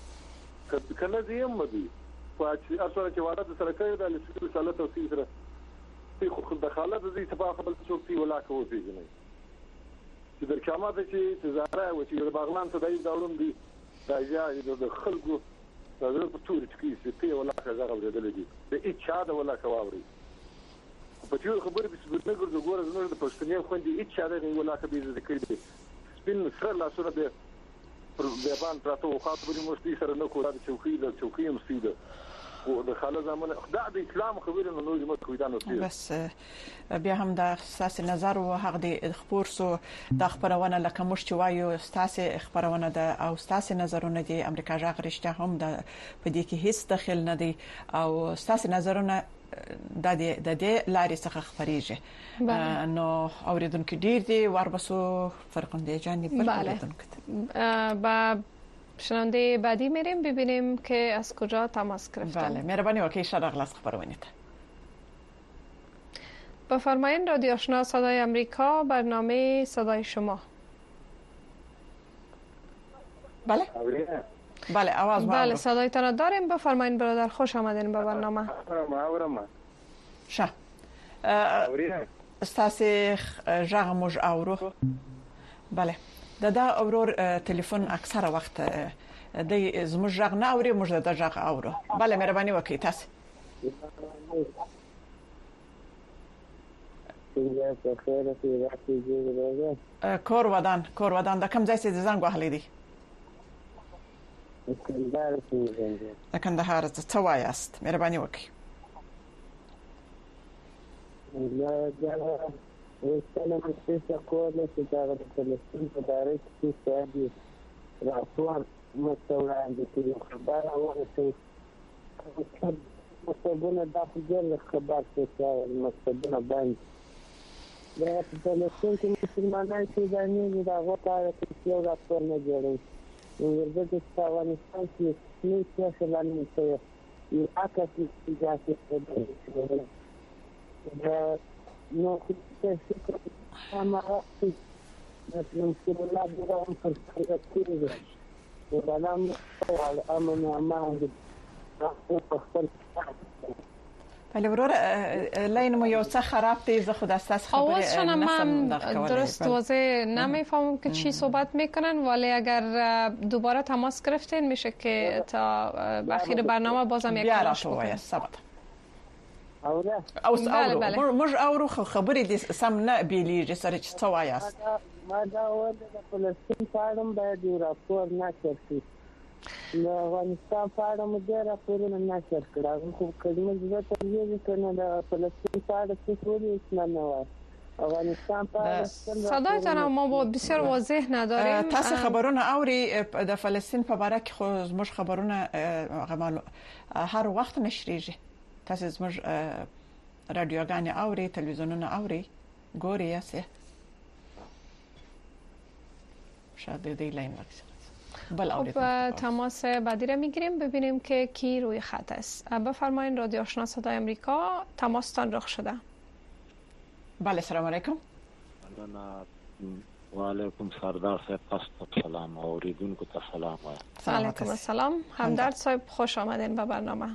کله دې هم دي چې اصلا چې واده سره کوي د لسل صلات او سره په خو دخاله د دې تبع خپل څوک دی ولا کوي پیژني چې د قیامت چې زهره او چې د باغلان ته دای داولم دي دا یا د خلکو دا د پټور چې په ولا څنګه غوړېدل دي د اچا د ولا کواوري په ټول خبرې په سبب نه ګرځو ګوره زموږ د پښتني خوندې اچا د ولا کبي ذکر دي سپین سره لا سره د پر بیان پراته خاطر مستي سره نه کوله چوکۍ د چوکۍ هم سیده او د خاله زمونه خدای د اسلام خبره نو نو زموږ کوي دا نو بس بیا هم د اساس نظر او هغه د خبر سو د خبرونه لکه مش چې وایو اساس خبرونه د او اساس نظرونه د امریکا ژغ رښتیا هم د پدې کې هیڅ دخل نه دی او اساس نظرونه د دې د دې لارې څخه خبريږي نو اوریدونکو ډیر دی وربسو فرقنده جانی بل اوریدونکو با شنونده بعدی میریم ببینیم که از کجا تماس گرفتن. بله مهربانی وکیل شرقلس خبرونید. بفرمایید رادیو آشنا صدای امریکا برنامه صدای شما. بله بله آواز ما بله صدایتان داریم. بفرمایید برادر خوش آمدین به برنامه. ما شه استاس ژغ موج اورو. بله دا دا اورور تلیفون اکثره وخت د زموږ ژغ نه اوري موږ د ژغ اورو. بله مهرباني وکړئ تاسو. کور ودان کور ودان د کوم ځای څخه زنګ وهلی دی؟ د کندهار څخه څه وایاست؟ مهرباني وکړئ. وستنه مستشفى كورلة تجارة فلسطين تدارك في سعودي رأسوان مستولى عند كل خبر أول شيء مستبونه داخل جل خبر في مستبونه بند لا فلسطين كمسلمان سوداني إذا غطى كسيو رأسوان نجاري ويرجع أفغانستان في سنين سياسة لأنه يصير يعكس الاتجاه السوداني no se llama نمشي ولا بغام فرصة كثيرة وبنام على أمن ما بله ورور لاین مو یو څه خراب دی زه خود اساس خبره آوازشان من درست واضح نمیفهمم که چی صحبت میکنن ولی اگر دوباره تماس گرفتین میشه که تا اخیر برنامه بازم یک کلاش بکنیم. او او موږ اورو خبرې دي سم نه بیلیږي سره چې څه وایاست. ما دا وایي د فلسطین په اړه باید یو راپور نشر شي. د افغانستان په اړه مو ډېر راپورونه نشر کړي خو کلمه زه ته یې کنه د فلسطین په اړه څه ټولې اسلام نه وایي. افغانستان په اړه صدایتان ما بسیار واضح نداریم. تاسو خبرونه اوري د فلسطین په اړه کې خو موږ خبرونه غمالو هر وخت نشریږي. تاسو زموږ رادیوګانې اوري تلویزیونونه اوري ګوري یاسه شاید دې لاین وکړي بل اوري. خب تماس بعدی را میگیریم ببینیم که کی روی خط است. بفرمایید رادیو آشنا صدای امریکا تماستان رخ شده. بله سلام علیکم. و علیکم سردار صاحب تاسو سلام اوریدونکو ته سلام وایم. علیکم السلام همدرد صاحب خوش آمدین به برنامه.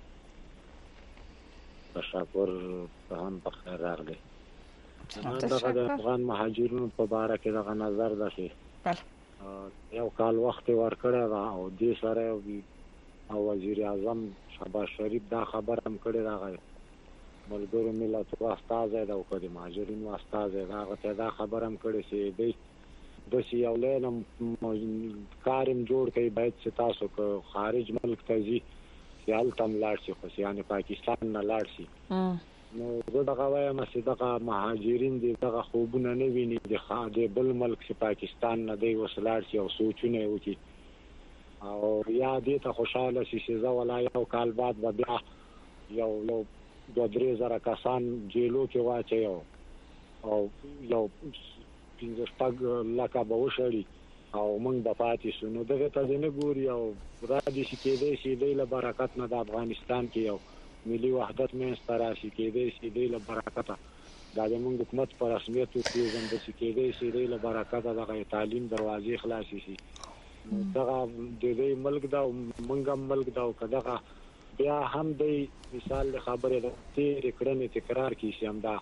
تشکر به هم بخیر راغلی. دغه د افغان مهاجرینو په اړه کې دغه نظر ده چې یو کال وخت ورکړی دا او د سره او وزیر اعظم شهباز شریف دا خبر هم کړی دا ملګرو ملت واستازه دا او د مهاجرینو واستازه دا ته دا خبر هم کړی چې د د یو لینم کارم جوړ کوي باید چې تاسو کو خارج ملک ته ځي یال تم لاړ شي خو یعنی پاکستان نه لاړ شي نو زه دغه وایم چې دغه مهاجرین دي دغه خوبونه نه ویني د خاطر بل ملک چې پاکستان نه دی وسلاړ شي او سوچونه وکړي او یا دې ته خوشاله شي چې زه ولا یو کال بعد به بیا یو یو دوه درې زره کسان جیلو کې واچي او یو پنځه شپږ لکه به وشړي او موږ د پاتې شنو دغه ته نه ګوري او را دي چې کېدې شي د برکت نه د افغانستان کې یو ملي وحدت مې ستراشي کېدې شي د برکت دا د موږ حکومت پر رسمیت کې زنده شي کېدې شي د برکت د تعلیم دروازې خلاص شي دغه د دې ملک دا موږ ملک دا کداغه بیا هم د مثال خبره د تیر کړنې تکرار کی شي هم دا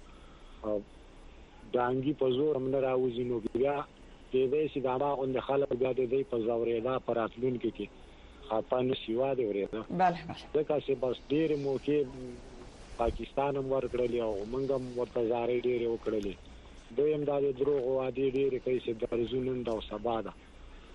دانګي په زور هم نه راوځي نو بیا د دې چې دا باغوند خلک بیا د دې په زورېدا پراتلون کې کې خاطن سیوا دی ورته bale ځکه چې بس ډېر موقع پاکستان هم ورکړلی او موږ هم ورته زارې ډېرې وکړلې دویم دا د دروغ وعدې ډېرې کوي چې درځونن دا او سبا ده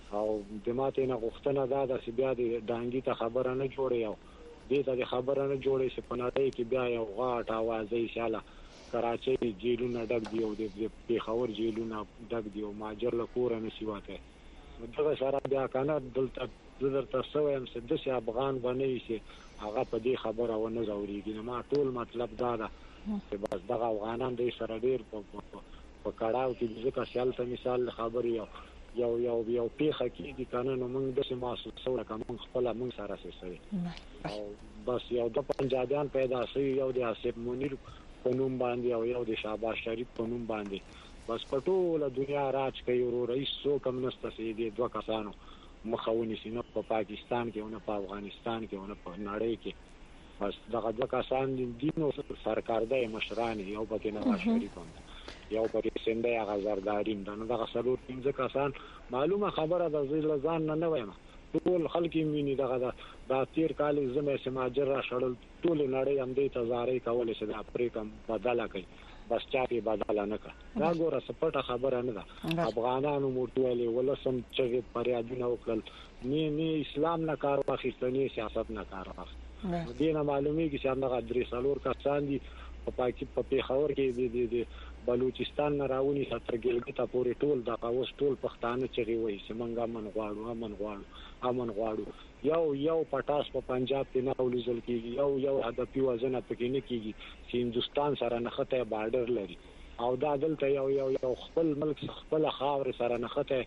او د ماته نه غوښتنه دا ده چې بیا د ډانګي ته خبره نه جوړي او دې ته خبره نه جوړي چې په نړۍ کې بیا یو غاټ اوازې شاله کراچۍ جیلونه ډک دی او د پیښور جیلونه ډک دی او ماجر له کور نه سیواته دغه سره بیا کنه دلته درته سویم چې د افغان باندې شي هغه په دې خبره ونه زوريږي. ما ټول مطلب دا ده چې بس دغه افغانان د سره ډیر په په کړهو کې ځکه شالته مثال خبري یو یو یو پیخه کې دي کنه نو موږ د سماسو سره کوم خپل موږ سره سره او بس یو د پنجابیان پیدا شي یو د اسف منیر په نوم باندې او یو د شاباش شریف په نوم باندې بس په ټوله دنیا راج کوي ورو رئیس سو کم نسته سي دي دوه کسانو مخاوني سينه په پاکستان کې او نه په افغانستان کې او نه په نړۍ کې بس دغه دوه کسان دي نو سرکار د مشران یو پکې نه شریف یو پکې سنده هغه زردارین دا نو دغه سلور پنځه کسان معلومه خبره د ځل ځان نه نه وایم ټول خلک مینی دغه د تیر کال زمه سماجر را شړل ټول نړۍ هم دې تزارې کولې چې د افریقا بدله کوي بس چا په بدله نه کا دا ګوره سپټه خبره نه ده افغانانو مرتوالي ولسم چې پریادونه وکړل نه نه اسلام نه کار واخیستنی سیاست نه کار واخیست دینه معلومیږي چې هغه درې سالور کسان دي په پاکي په پیښور کې د بلوچستان نه راونی سترګلګ ته پورې ټول د اوس ټول پښتانه چې وایي چې مونږه من غواړو امن غواړو امن غواړو یو یو پټاس په پنجاب کې نه ولزل کیږي یو یو هدفي وزن پکې نه کیږي چې هندستان سره نخته بارډر لري او دا دلته یو یو یو خپل ملک خپل خاور سره نخته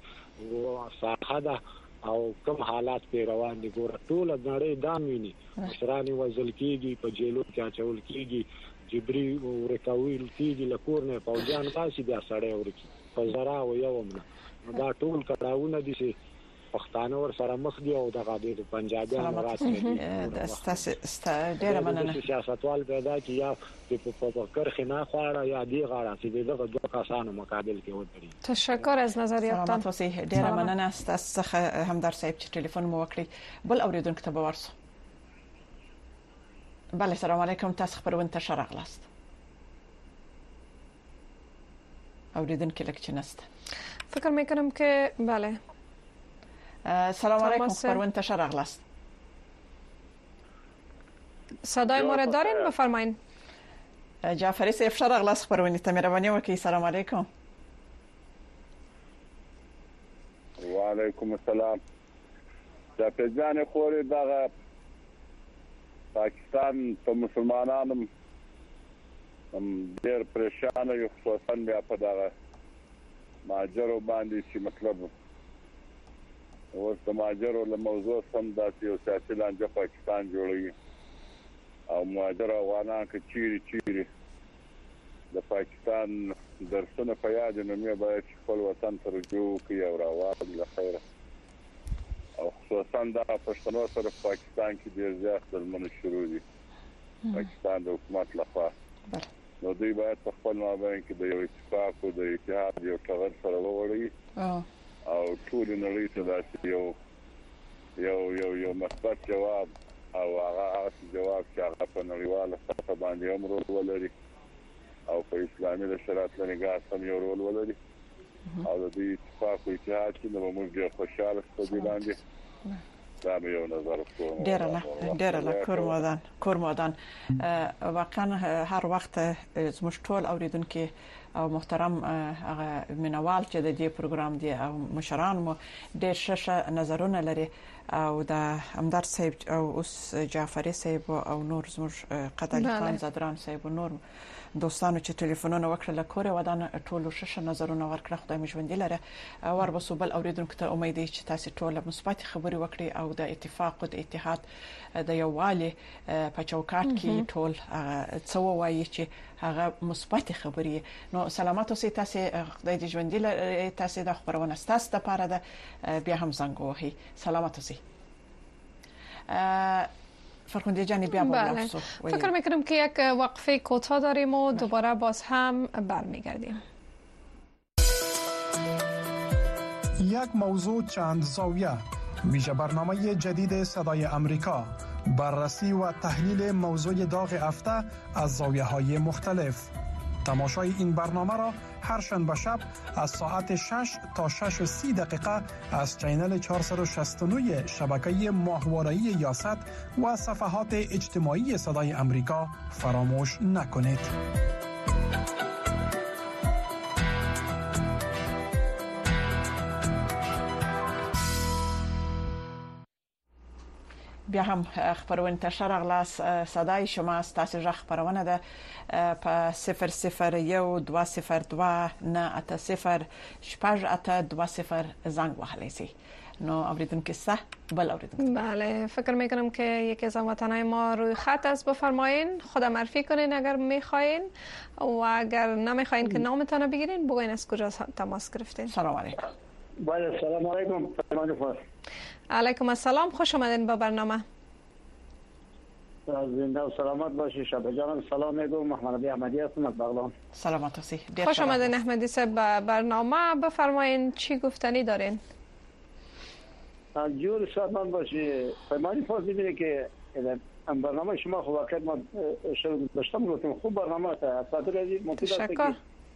ساحه ده او کوم حالات په روان دي ګوره ټول نړۍ دامینی مشرانی وزل کیږي په جیلو کې اچول کیږي جبري ورکوي کیږي لکور نه پوجان تاسو بیا سړی ورکی په زرا او یومنه دا ټول کړهونه دي چې پښتانه ور سره مخ دي او دغه د پنجابیان راځي د ست ډیره مننه سیاستوال پیدا کی یا په فکر خنا خواړه یا دی غاړه چې دغه دوه کسانو مقابل کې ودرې تشکر از نظریاتتان تاسو ډیره مننه تاسو همدار صاحب چې ټلیفون مو وکړي بل اوریدونکو ته ورسو بله سلام علیکم تاسو خبرونه ته شرغلاست اوریدونکو لکه نست فکر میکنم که بله سلام علیکم خبرونه ته شرغلاست صدای ما را دارین بفرمایید جعفری صاحب شرغلاست خبرونه ته مهرباني وکړئ سلام علیکم وعلیکم السلام دا په ځان خوري دغه پاکستان په مسلمانانو هم ډېر پریشان یو خصوصا بیا په دغه ماجرو باندې چې مطلب اوس د ماجرو له موضوع سم داسې یو سیاسي لانجه پاکستان جوړوي او مهاجر افغانان که چیرې چیرې د پاکستان درسونه په یاد نو مې باید خپل وطن ته رجوع کړي او راوړي له خیره او خصوصا د پښتنو سره پاکستان کې ډیر زیات ظلمونه شروع دي پاکستان د حکومت لخوا نو دوی باید په خپل مابین کې د یو اتفاق او د اتحاد یو ټغر سره ووړي او ټول نړۍ ته داسې یو یو یو یو مثبت جواب او هغه جواب چې هغه په نړیواله سطح باندې هم رول ولري او په اسلامي د شرایطو نگاه سم یو رول ولري او د دې اتفاق او اتحاد کې نو موږ خوشاله ستو باندې دا به یو نظر کوم ډیر له ډیر له کورمودان کورمودان واقعا هر وخت زموږ ټول اوریدونکو او محترم هغه منوال چې د دې پروګرام دی او مشران مو ډیر ښه نظرونه لري او د همدار صاحب او اوس جعفری صاحب او نور زموږ قتل خان زدران صاحب او نور دوستانو چې ټلیفونونه وکړل کور ودان ټول ښه نظرونه ورکړه خدای مې ژوند لري ور به سوبل اوریدونکو ته امید چې تاسو ټول مثبت خبري وکړي او د اتفاق او د اتحاد د یووالي په چوکاټ کې ټول څه وایي چې هغه مثبت خبري نو سلامات اوسئ تاسو خدای دې ژوند لري تاسو د خبرونه ستاسو لپاره ده بیا هم زنګ وهي سلامات اوسئ فرخنده جانی بیا بله. فکر میکنم که یک وقفه کوتاه داریم و دوباره باز هم برمیگردیم. یک موضوع چند زاویه ویژه برنامه جدید صدای امریکا بررسی و تحلیل موضوع داغ هفته از زاویه های مختلف تماشای این برنامه را هر شنبه شب از ساعت شش تا شش و سی دقیقه از چینل چهارصد و شصت و نه شبکه ماهواره‌ای یاست و صفحات اجتماعی صدای امریکا فراموش نکنید. بیا هم خبرونه تشر اغلاس صدای شما است. تاسو ژغ خبرونه ده په صفر صفر یو دو صفر دو نه اته صفر شپږ اته دو صفر زنگ وهلی سي. نو اوریدونکو سه بل اوریدونکو. بله فکر میکنم که یکی از هموطنان ما روی خط است. بفرمایین خود معرفی کنین اگر میخواین و اگر نمیخواین که نامتان بگیرین بگوین از کجا تماس گرفتین. سلام علیکم. بله سلام علیکم. علیکم السلام، خوش آمدین به برنامه. زنده و سلامت باشی. شب جانم سلام میگم. محمد علی احمدی هستم از بغلان. سلامت باشی. خوش آمدین احمدی صاحب به برنامه. بفرمایین چی گفتنی دارین؟ جور سلامت باشی. پیمانی فاز میبینه که برنامه شما خب واقعا ما داشتم گفتم خوب برنامه است. از خاطر از مفید است که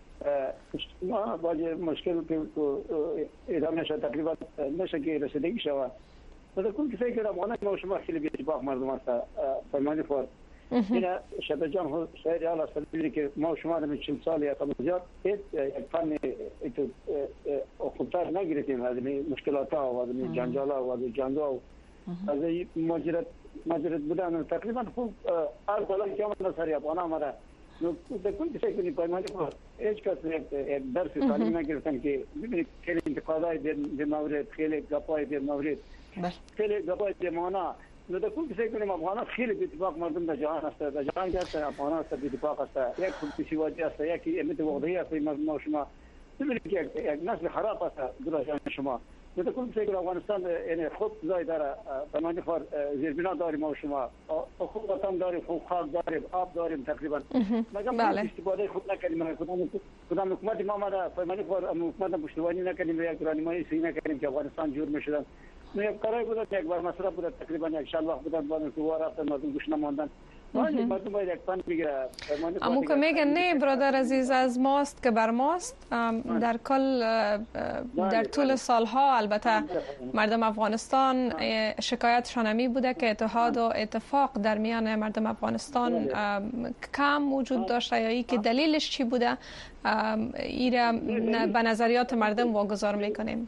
ما باید مشکل که ادامه نشه تقریبا نشه که رسیدگی شود. ولی کل کسی که افغانان ما شما خیلی بی‌اتفاق مردم است. پیمانی فاز اینا شب جان شاید حالا سلیمی که ما شما در چند سال یا تا زیاد یک فن ایتو خوبتر نگیریم از این مشکلات ها و از این جنجال ها و از این جنگ ها از این ماجرات ماجرات بودن تقریبا خوب هر بالا که ما سری افغانان ما را در کل کسی که پیمانی فاز هیچ کس یک درس تعلیم نگرفتن که ببینید خیلی انتقادای در مورد خیلی گپای در مورد خیلی گپای در معنا نو در کل کسی کنیم افغانان خیلی بی‌اتفاق مردم در جهان است. در جهان که هست افغانان است بی‌اتفاق است. یک کلتوسی واجی است، یکی امید واقعی است. ما شما ببینید که یک نسل خراب است در جهان شما. نو در کل کسی که افغانستان یعنی خود زای داره تمامی خور زیربنا داریم ما شما خوب وطن داریم، خوب خاک داریم، آب داریم تقریبا. مگم استفاده خود نکنیم. کدام حکومت ما ما را تمامی خور حکومت پشتیبانی نکنیم یا راهنمایی صحیح نکنیم که افغانستان جور میشدن. نه یک کاری بود یک بار مصرف بود تقریبا یک سال وقت بود بعد تو وار رفتن مردم گوش نموندن. ولی مردم باید یک فن بگیره. اما که میگن نه برادر عزیز از ماست که بر ماست. در کل در طول سالها البته مردم افغانستان شکایتشان همی بوده که اتحاد و اتفاق در میان مردم افغانستان کم وجود داشته یا ای که دلیلش چی بوده ایره به نظریات مردم واگذار میکنیم.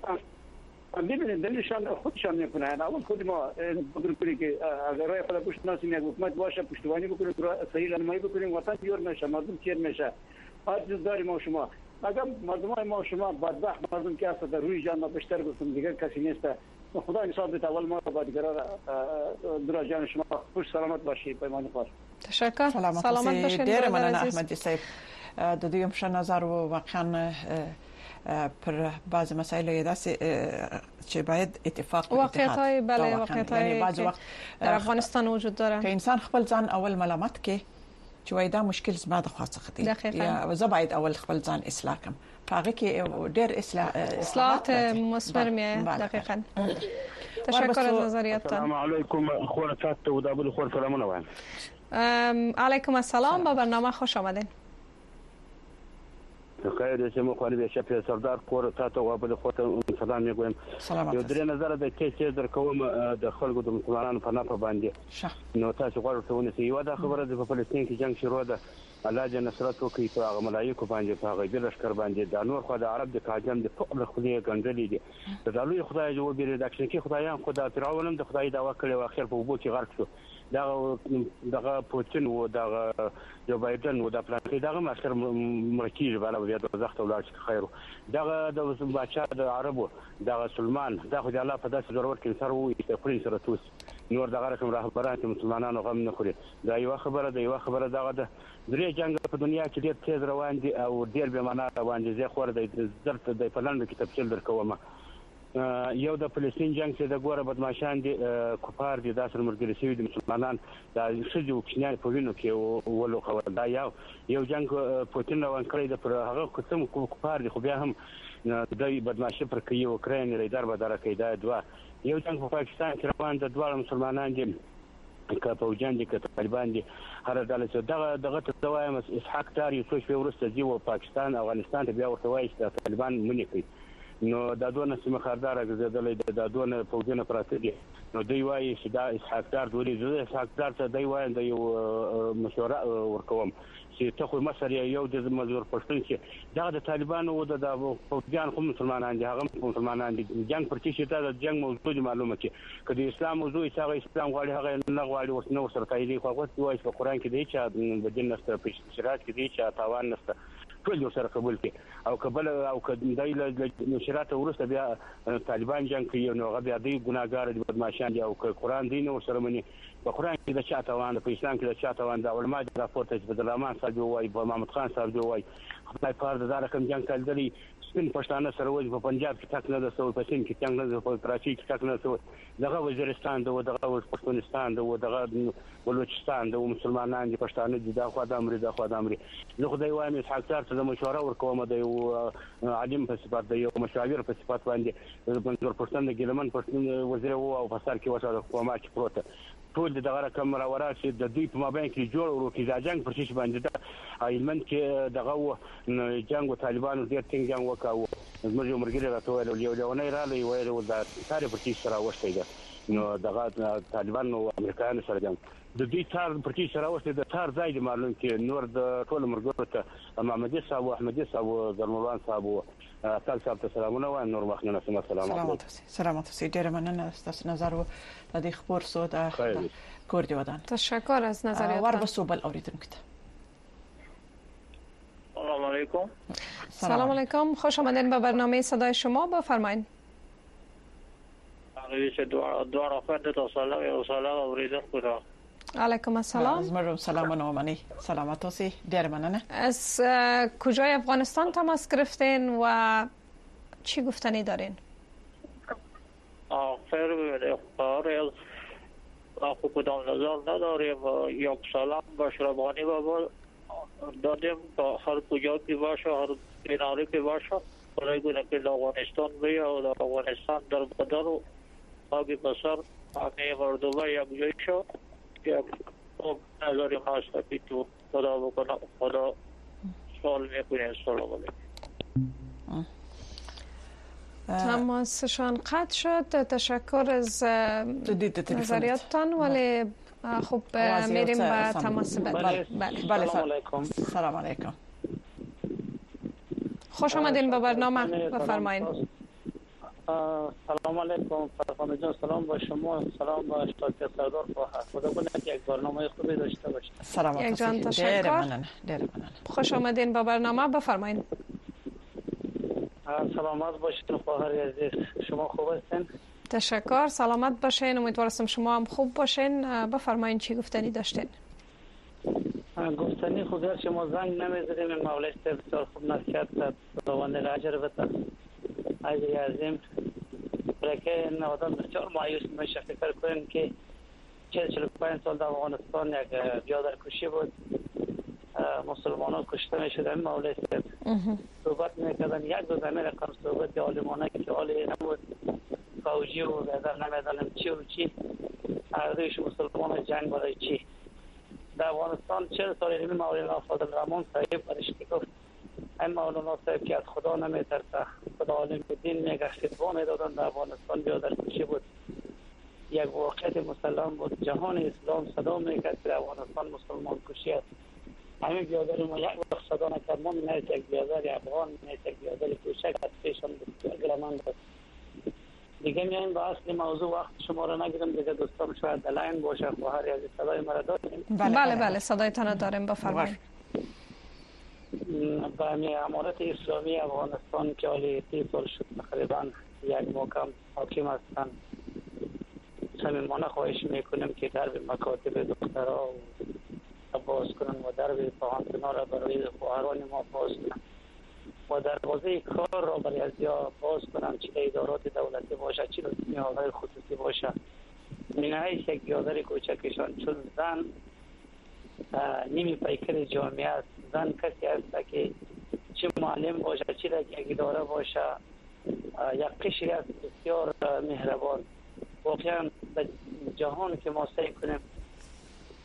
ببینید دلیلشان خودشان میکنن. اول خود ما بگیم که اگر رای خود پشت ناسیم یک حکومت باشه پشتیبانی بکنیم صحیح راهنمایی بکنیم وطن جور میشه مردم چیر میشه. عاجز داریم ما شما اگر مردم ما شما بدبخت مردم که هست در روی جان ما بیشتر گفتم دیگر کسی نیست. خدا انصاف بده. اول ما با دیگران در جان شما خوش سلامت باشید. پیمان خواهر تشکر. سلامت باشید. ډیر مننه احمدی صاحب. د دوی هم نظر و واقعا پر بعض مسائل داسې چې باید اتفاق واقعیت‌های بله واقعیت‌های بعض وخت در افغانستان وجود داره که انسان خپل ځان اول ملامت کې چې وای دا مشکل زما د خوا څخه دی یا زه باید اول خپل ځان اصلاح کړم. هغه کې ډېر اصلاح اصلاحات مثمر می دقیقاً. تشکر از نظریاتتان. السلام علیکم خور تاسو او د ابو خور سلامونه وایم. علیکم السلام با برنامه خوش آمدین. خیر چې مو خالد شفیع سردار کور تاسو او بل خواته سلام میګویم. یو درې نظر د کې چې در کوم د خلکو د مسلمانانو په نافه باندې نو تاسو غواړئ ته ونیسئ. یو دا خبره د فلسطین کې جنگ شروع ده. الله جل نصرت وکړي په هغه ملایکو باندې په هغه د لشکر باندې د نور خو د عرب د کاجم د ټول خدای ګنډلې دي. د لوی خدای جو بیره د اکشن کې خدایان خدای فرعون د خدای دا وکړي او اخر په وبو کې غرق شو. دا دغه پوتین و دغه جو بایدن و د پلان دغه مشر مرکیز بالا بیا د زخت ولر خیر دغه د بچا د عربو دغه سلمان دغه د الله په داسې ضرورت کې سره وي د خپل سره توس نور دغه رقم راهبران مسلمانانو غم نه خوري. دا یو خبره ده یو خبره دغه د درې جنگ په دنیا کې ډېر تیز روان دي او ډېر به معنا روان دي. زه خور د درته د پلان کې تفصیل درکوم. یو د فلسطین جنگ چې د ګوره بدمعشان دي کفار دي داسې مرګري شوي د مسلمانان د شجو کښنیان په وینو کې ولو خو دا یو یو جنگ پوتین روان کړی د پر هغه قسم کفار دي خو بیا هم د بدمعشي پر کوي اوکراین ریدار به درکې دا دوا یو جنگ په پاکستان کې روان د دوه مسلمانان دي که فوجان دي که طالبان دي هر ډله چې دغه دغه ته وایم اسحاق دار یو څو شپې وروسته دی او پاکستان افغانستان ته بیا ورته وایي چې طالبان منې کوي نو دا دونه سیمه خاردار غزدلې دا دونه فوجونه پراته دي نو دوی وایي چې دا اسحاق دار دوی زه اسحاق دار ته دوی وایي د یو مشوره ورکوم چې ته خو مصر یو د مزور پښتون چې دا د طالبانو د فوجان خو مسلمانان دي هغه مسلمانان دي جنگ پر چې دا د جنگ موضوع معلومه چې کله اسلام موضوع چې هغه اسلام غواړي هغه نه غواړي ورته نو سره کوي خو هغه وایي په قران کې دی چې د جنت په شرایط کې دی چې تاوان نشته ټول یو سره قبول کړي او قبل او کدی له نشرات ورسته بیا طالبان جنگ کوي نو هغه بیا دی ګناګار دي بدمعشان دي او قران دین او سره مني په قران کې د چاته وانه په اسلام کې د چاته وانه د علماء د راپورته چې بدلمان صاحب وایي په محمد خان صاحب وایي خدای پاره د رقم جنگ کړی سپین پښتانه سره وایي په پنجاب کې تک نه د سو په سین کې څنګه نه په کراچي کې تک نه سو دغه وزیرستان دغه پښتونستان دغه بلوچستان د مسلمانانو دي پښتانه دي دا خو د امر د خو د امر زه خدای وایم اسحاق دار ته د مشوره ورکوم د یو عالم په صفات د یو مشاور په صفات باندې د منظور پښتون د ګلمن پښتون وزیر او په سر کې وسه حکومت پروت ټول دغه رقم راوړا چې د دوی په مابین کې جوړ ورو کې د جنگ پر شي باندې د ایلمن کې دغه جنگ او طالبانو ډیر ټینګ جنگ وکاو زموږ یو مرګري راټول یو ډیونه را لې وایي د تاریخ پر شي سره وشته نو دغه طالبان او امریکایانو سره جنگ د دې تار پر شي سره وشته د تار ځای د معلوم کې نور د ټول مرګرو ته محمدي صاحب او احمدي صاحب او درملوان صاحب تاسو صاحب ته سلامونه وایم نور وخت نه سم سلام سلامات سلامات سي ډیر مننه تاسو نظر و د دې خبر سو د کوردی ودان تشکر از نظریات ور بسو بل اوریدونکو ته سلام علیکم سلام علیکم خوش آمدین به برنامه صدای شما بفرمایید رئیس دوار افراد تا سلام و سلام اوریدونکو ته علیکم السلام از مرحوم سلام و منی سلامت هستی دیر مننه از کجای افغانستان تماس گرفتین و چی گفتنی دارین؟ خیر ببینید خواهر آخو کدام نظر نداریم یک سلام به شربانی بابا دادیم تا هر کجا که باشه هر کناری که باشه برای گونه که افغانستان بیا و افغانستان در بدر و آبی بسر همه مردمه یک جای شد یک نظری هست که تو خدا بکنه خدا سوال میکنه سلام علیکم تماسشان قطع شد تشکر از نظریاتتان ولی خب میریم به تماس بعد بله سلام علیکم سلام علیکم خوش آمدین به برنامه بفرمایید سلام علیکم فرخنده جان سلام با شما سلام با اشتراک سردار فاخر خدا کنه که یک برنامه خوبی داشته باشید سلام یک جان تشکر خوش آمدین به برنامه بفرمایید سلامت باشید فاخر عزیز شما خوب هستین تشکر سلامت باشین امیدوارم شما هم خوب باشین بفرمایید چی گفتنی داشتین گفتنی خود شما زنگ نمیزدیم این مولای بسیار خوب نصیحت کرد خداوند اجر بده اجر عظیم برای که این آدم بسیار مایوس میشه فکر کنیم که چهل چهل و پنج سال در افغانستان یک بیادر کشی بود مسلمانان کشته میشدن مولای صحبت میکردن یک دو زمین رقم صحبت عالمانه که عالی نبود فوجی و بیادر نمیدانم چی و چی اردویش مسلمان جنگ برای چی در افغانستان چهل سال علمی مولانا فاضل رحمان صاحب برشتی گفت این مولانا صاحب که از خدا نمیترسه خدا عالم دین میگه فتوا میدادن در افغانستان بیادر کشی بود یک واقعیت مسلم بود جهان اسلام صدا میکرد که در افغانستان مسلمان کشی است همین بیادر ما یک وقت صدا نکرد ما نیست یک بیادر افغان نیست یک بیادر کوچک از پیشان بسیار گرمان بود دیگه میایم با اصل موضوع وقت شما رو نگیرم دیگه دوستان شاید دلاین باشه خواهر یا صدای مرا داریم بله بله, بله صدایتان داریم بفرمایید با می امارت اسلامی افغانستان که حالی سی سال شد تقریبا یک محکم حاکم هستند صمیمانه خواهش میکنیم که در مکاتب دخترها باز کنن و در پاهانتنا را برای خواهران ما باز کنن و دروازه کار را برای ازیا باز کنن چه ادارات دولتی باشه چه نهادهای خصوصی باشه منعیش یک بیادر کوچکشان چون زن نیمی پیکر جامعه است زن کسی است که چه معلم باشه چه یک اداره باشه یک قشری است بسیار مهربان واقعا به جهان که ما سعی کنیم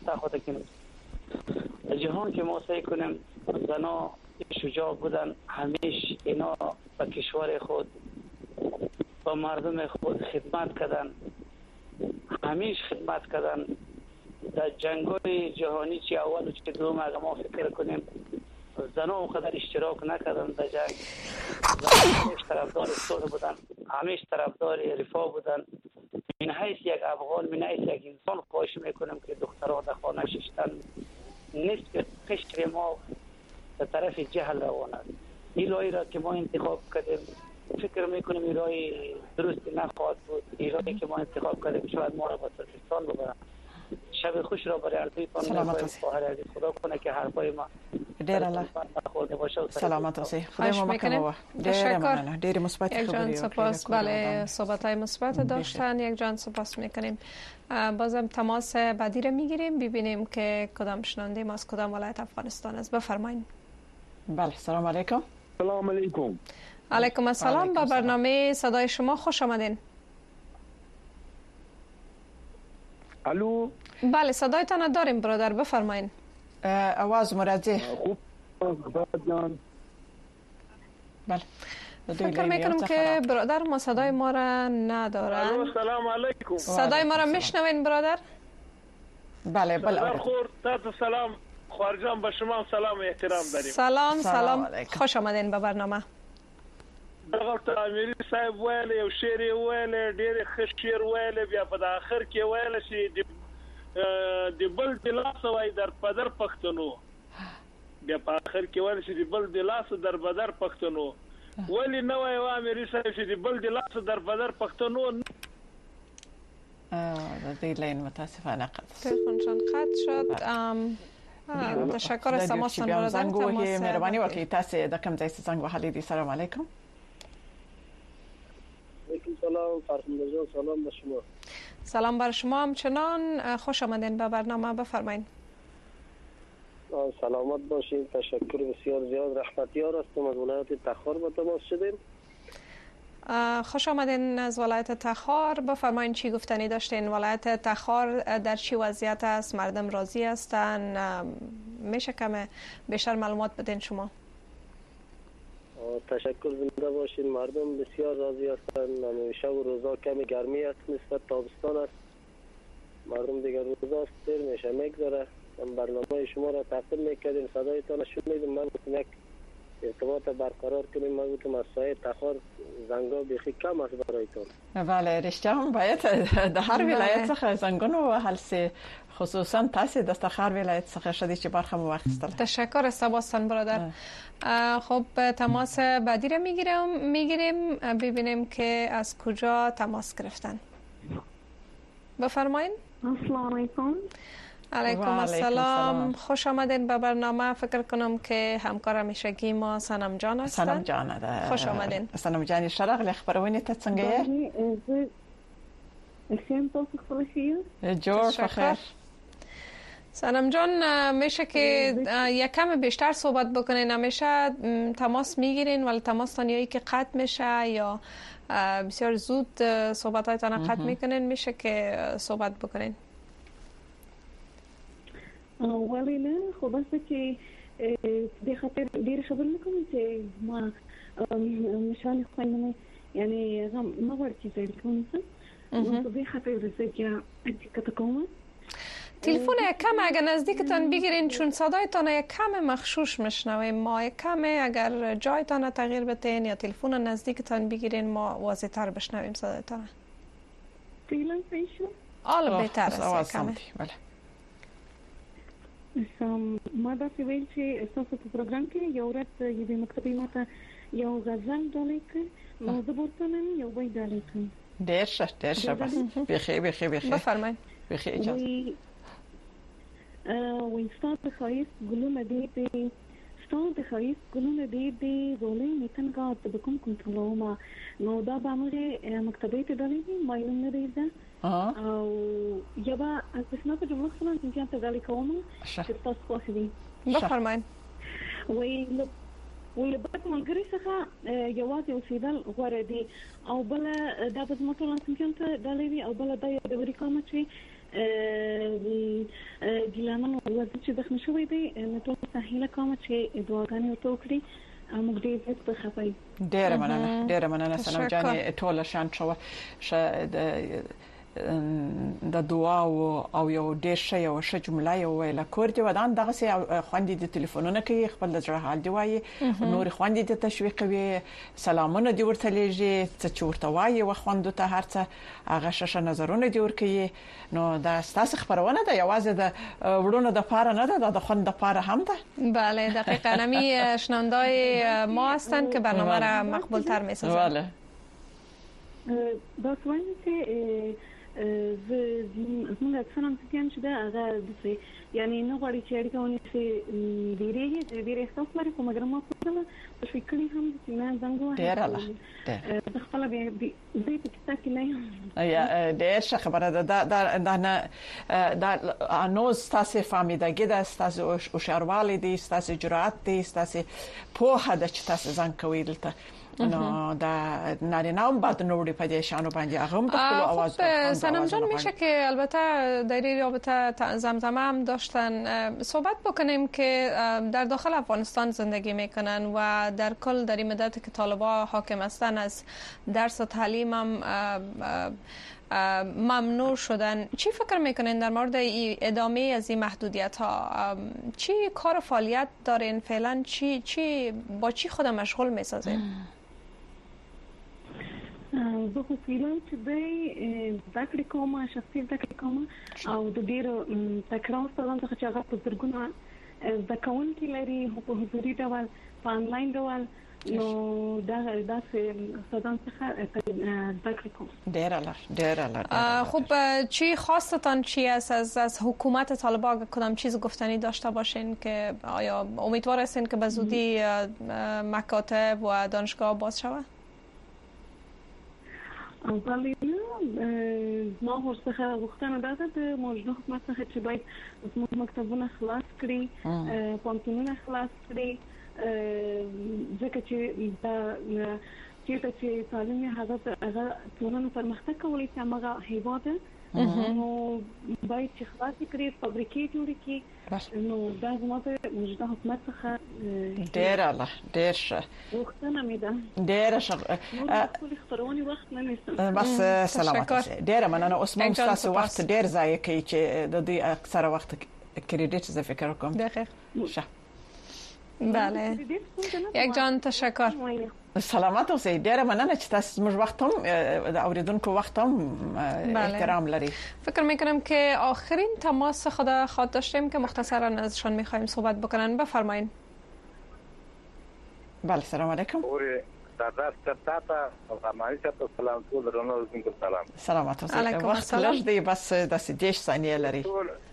تاخذ کنیم. جهان که ما سعی کنیم زنا شجاع بودن، همیشه اینا به کشور خود با مردم خود خدمت کردن، همیشه خدمت کردن. در جنگ‌های جهانی چی اول و چی دوم اگه ما فکر کنیم زنا اونقدر اشتراک نکردن در جنگ. همیشه طرفدار صلح بودن، همیشه طرفدار رفاه بودن. من حیث یک افغان، من حیث یک انسان خواهش میکنم که دخترها در خانه ششتن نصف قشر ما به طرف جهل روان است. این راهی را که ما انتخاب کردیم فکر میکنیم این راهی درستی نخواهد بود. این راهی که ما انتخاب کردیم شاید ما را به ترکستان ببرن. شب خوش را برای عرضیتان می‌کنم. خواهر عزیز خدا کنه که حرفای ما ډیر الله سلامت اوسئ. خدای مو مکمه. ډیر ممنون. ډیر مثبت یک جان سپاس. بله صحبت‌های مثبت داشتن. یک جان سپاس می‌کنیم. بازم تماس بعدی را می‌گیریم ببینیم که کدام شنونده ما از کدام ولایت افغانستان است. بفرمایید. بله سلام علیکم. سلام علیکم. علیکم السلام. به برنامه صدای شما خوش آمدین. الو. بله صدایتان داریم برادر، بفرمایید. آواز مرادی. خوب جان. بله. فکر میکنم که برادر ما صدای ما را ندارن. سلام علیکم. صدای ما را میشنوین برادر؟ بله بله. خور تاسو سلام خارجان به شما سلام و احترام داریم. سلام سلام. خوش آمدین به برنامه. دغه امیری صاحب ویل یو شعر ویل ډېر ښه شعر ویل بیا په اخر کې ویل چې د بل د لاس وای در پدر پښتنو بیا په اخر کې ویل چې د بل د لاس در بدر پښتنو ولی نو وای امیری صاحب چې د بل د لاس در بدر پښتنو. اه د لین متاسفانه قطع تلفنشان قطع شد. تشکر از تماستان برادر. تماس مهرباني وکړئ تاسو د کوم ځای څخه زنګ وهلی دي. سلام علیکم. علیکم سلام فرخنده جان. سلام به شما. سلام بر شما همچنان. خوش آمدین به برنامه. بفرمایید. سلامت باشید. تشکر بسیار زیاد. رحمتیار هستم از ولایت تخار به تماس شدیم. خوش آمدین از ولایت تخار. بفرمایید چی گفتنی داشتین؟ ولایت تخار در چی وضعیت است؟ مردم راضی هستن؟ میشه کم بیشتر معلومات بدین شما؟ تشکر زنده باشین. مردم بسیار راضی هستند. همیشه و روزا کمی گرمی است نسبت تابستان است. مردم دیگر روزا دیر میشه میگذره. من برنامه شما را تعقیب میکردیم صدایتان شنیدم. من گفتم یک ارتباط برقرار کنیم. من گفتم از سایه تخار زنگا بیخی کم است برایتان. بله رشته هم باید در هر ولایت څخه زنگون وهل سي خصوصا تاسو د تخار ولایت څخه شدی چې برخه مو واخیستل. تشکر از تماستان برادر. خب تماس بعدی را میگیریم میگیریم ببینیم که از کجا تماس گرفتن. بفرمایید. السلام علیکم. علیکم السلام. خوش آمدین به برنامه. فکر کنم که همکار همیشگی ما سنم جان هستن. سنم جان ده. خوش آمدین. سنم جان شرق خبرونه ته څنګه یې؟ اسیم تاسو خوشی؟ جور بخیر. سنم جان میشه که یک کم بیشتر صحبت بکنین. همیشه تماس میگیرین ولی تماس تانیایی که قطع میشه یا بسیار زود صحبت هایتان قطع میکنین. میشه که صحبت بکنین. ولی نه خب است که به خاطر دیر خبر میکنم که ما نشان خواهیم یعنی ما ورچی تلفن است به خاطر رسید که دقت کنم تلفن یک کم اگر نزدیکتان بگیرین چون صدایتان یک کم مخشوش میشنویم. ما یک کم اگر جایتان تغییر بدین یا تلفن نزدیکتان بگیرین ما واضح تر بشنویم صدایتان. فعلا پیشو حالا بهتر است کم. بله. ما دا سی ویل چې تاسو په پروګرام کې یو ورځ یوې مکتبې ماته یو غزل ډالۍ کړ. نو زه ورته نن یو بیت ډالۍ کړم. ډېر ښه ډېر ښه بس بخیر بخیر بخیر. بفرمایئ. بخیر اجازه. وي ستا د ښایست ګلونه ډېر دي ستا د ښایست ګلونه ډېر دي ګولۍ مې تنګه ته به کوم کنټرولومه. نو دا به همغې مکتبې ته ډالۍ دي ما یې نوم نه دی زده او یا به از بسنا په جمله خپله امتحان ته ډالۍ کوم چې تاسو خوښ دي. بفرمایئ. وایي وی بد ملګری څخه یوازې اوسېدل غوره دي او بله دا به زما ټول امتحان ته ډالۍ وي او بله دا یادوري کومه چې ګیلمن وځي چې د خنشوي دی نو ټول سهیله کوم چې دعاګانې وته وکړي موږ دې په خپای ډېر مننه ډېر مننه سلام جانې ټول شان شو د دعا او یو ډېر شی او ش جمله یو ویل کور دی ودان دغه سي خوندې د ټلیفونونه کوي خپل د ځړه حال دی وایي نور خوندې د تشویق کوي سلامونه دی ورته لېږي څه چورته وایي وخوندو ته هرڅه هغه شش نظرونه دی ور کوي نو دا ستاسو خبرونه ده یوازې د وړونو د پاره نه ده د خوند د پاره هم ده. بله دقیقاً نمی شنوندای ما هستند که برنامه را مقبول تر می سازند. بله دا سوال که ز زموږ اکثر هم ستیان شده هغه دسي یعنی نه غواړي چې اړیکه ونیسي ډیرې ډیرې احساس لري کوم ګرمه کوله په فکر هم چې نه زنګ وایي ډیر الله د خپل به دې په کیسه کې نه یا ډیر ښه خبره ده دا دا نه دا انو ستاسو فامیدګي ده ستاسو او شهروالي دي ستاسو جرأت دي ستاسو په هدا چې تاسو ځان کوي دلته نو دا نارینام بعد نوری پدیش شانو باندې هغه د خپل आवाज خب سنم جان میشه که البته در این رابطه زمزمه هم داشتن صحبت بکنیم که در داخل افغانستان زندگی میکنن و در کل در این مدت که طالبان حاکم هستن از درس و تعلیم هم ممنوع شدن. چی فکر میکنین در مورد ادامه از این محدودیت ها؟ چی کار فعالیت دارین فعلا؟ چی چی با چی خود مشغول میسازین؟ زه خو فعلا چې د زده کړې کوم شخصي زده کړې کوم او د ډېرو تکرار سره څنګه چې هغه په زرګونه زده کوونکي لري په حضوري ډول په انلاین ډول نو دا دا صدام څخه زده کړې کوم. ډېر الله ډېر الله. خب چی خواستتان چی است از از حکومت طالبان؟ کدام چیز گفتنی داشته باشین که آیا امیدوار هستین که به زودی مکاتب و دانشگاه باز شود؟ ولی ما ورڅخه غوښتنه ده د موجوده حکومت څخه چې باید زموږ مکتبونه خلاص کړي پوهنتونونه خلاص کړي ځکه چې دا چیرته چې تعلیم هغه هغه ټولنه پرمختګ کولی چې هغه هیواد نو باید چې خلاص کړي فابریکې جوړې کړي نو دا زموږ موجوده حکومت څخه ډېر الله ډېر ښه غوښتنه مې ده. ډېر ښه ټول خبرونه وخت نه نیسم. بس سلامت اوسئ. ډېر مننه. اوس موږ تاسو وخت ډېر ضایع کوي چې د دې اکثره وخت کریډیټ ز فکر کوم. دقیق. بله یک جان تشکر. سلامت اوسئ. ډېر مننه چې تاسو موږ وخت هم د اوریدونکو وخت هم احترام لري. فکر میکنم که آخرین تماس خود خود داشتیم که مختصرا ازشان میخوایم صحبت بکنن. بفرمایید. بله سلام علیکم. سردار ستاتا فرمایي چې سلام ټول درنو زموږ سلام. سلامت اوسئ. وخت لږ دی بس د سديش ثانیه لري.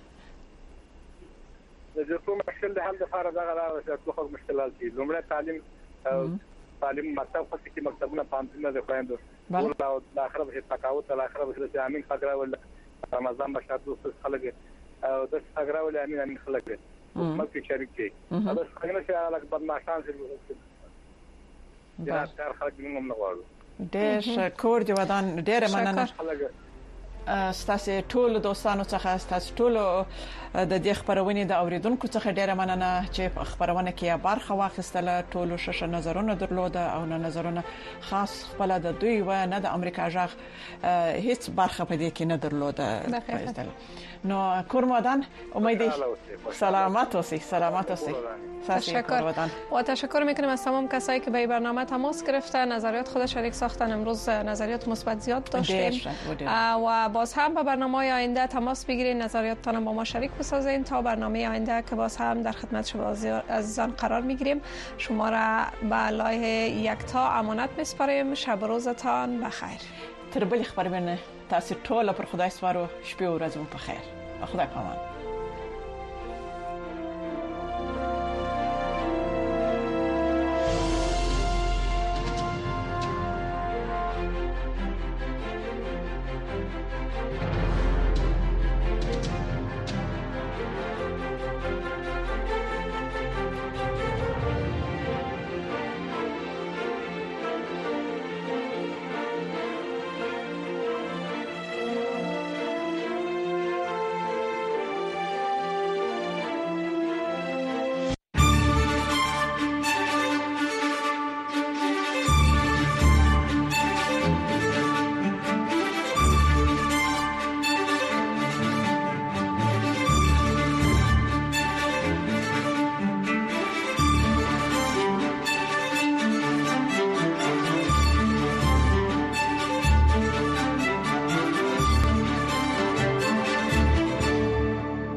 د جوړو مشکل د حل لپاره دا غواړم چې څه مشکلات دي. لومړی تعلیم تعلیم مکتب خو چې مکتبونه پانځنه د خويندو او د اخر به تقاوت د اخر به چې امین فقره ول رمضان بشات دوست خلک او د فقره ول امین امین خلک مکه شریک دي دا څنګه چې الګ بدمعشان چې دا تر خلک موږ نه غواړو. ډېر شکر دی ودان. ډېر مننه ستاسو ټول دوستانو څخه ستاسو ټول د دې خبرونه د اوریدونکو څخه ډیره مننه چې خبرونه کې برخه واخیستله. ټول شش نظرونه درلوده او نه نظرونه خاص خپل د دوی و نه د امریکا ژغ هیڅ برخه په دې کې نه درلوده. نو کورمادان امیدی سلامت اوسئ. سلامت اوسئ. تشکر و تشکر میکنم از تمام کسایی که به این برنامه تماس گرفتن نظریات خود شریک ساختن. امروز نظریات مثبت زیاد داشتیم و باز هم به برنامه آینده تماس بگیرید نظریاتتان با ما شریک بسازین تا برنامه آینده که باز هم در خدمت شما عزیزان قرار میگیریم. شما را به لایه یکتا امانت میسپاریم. شب روزتان بخیر. تر بل خبرونه تاسو ټول پر خدای سپارو. شپه او ورځ مو په خیر. خدای پامان.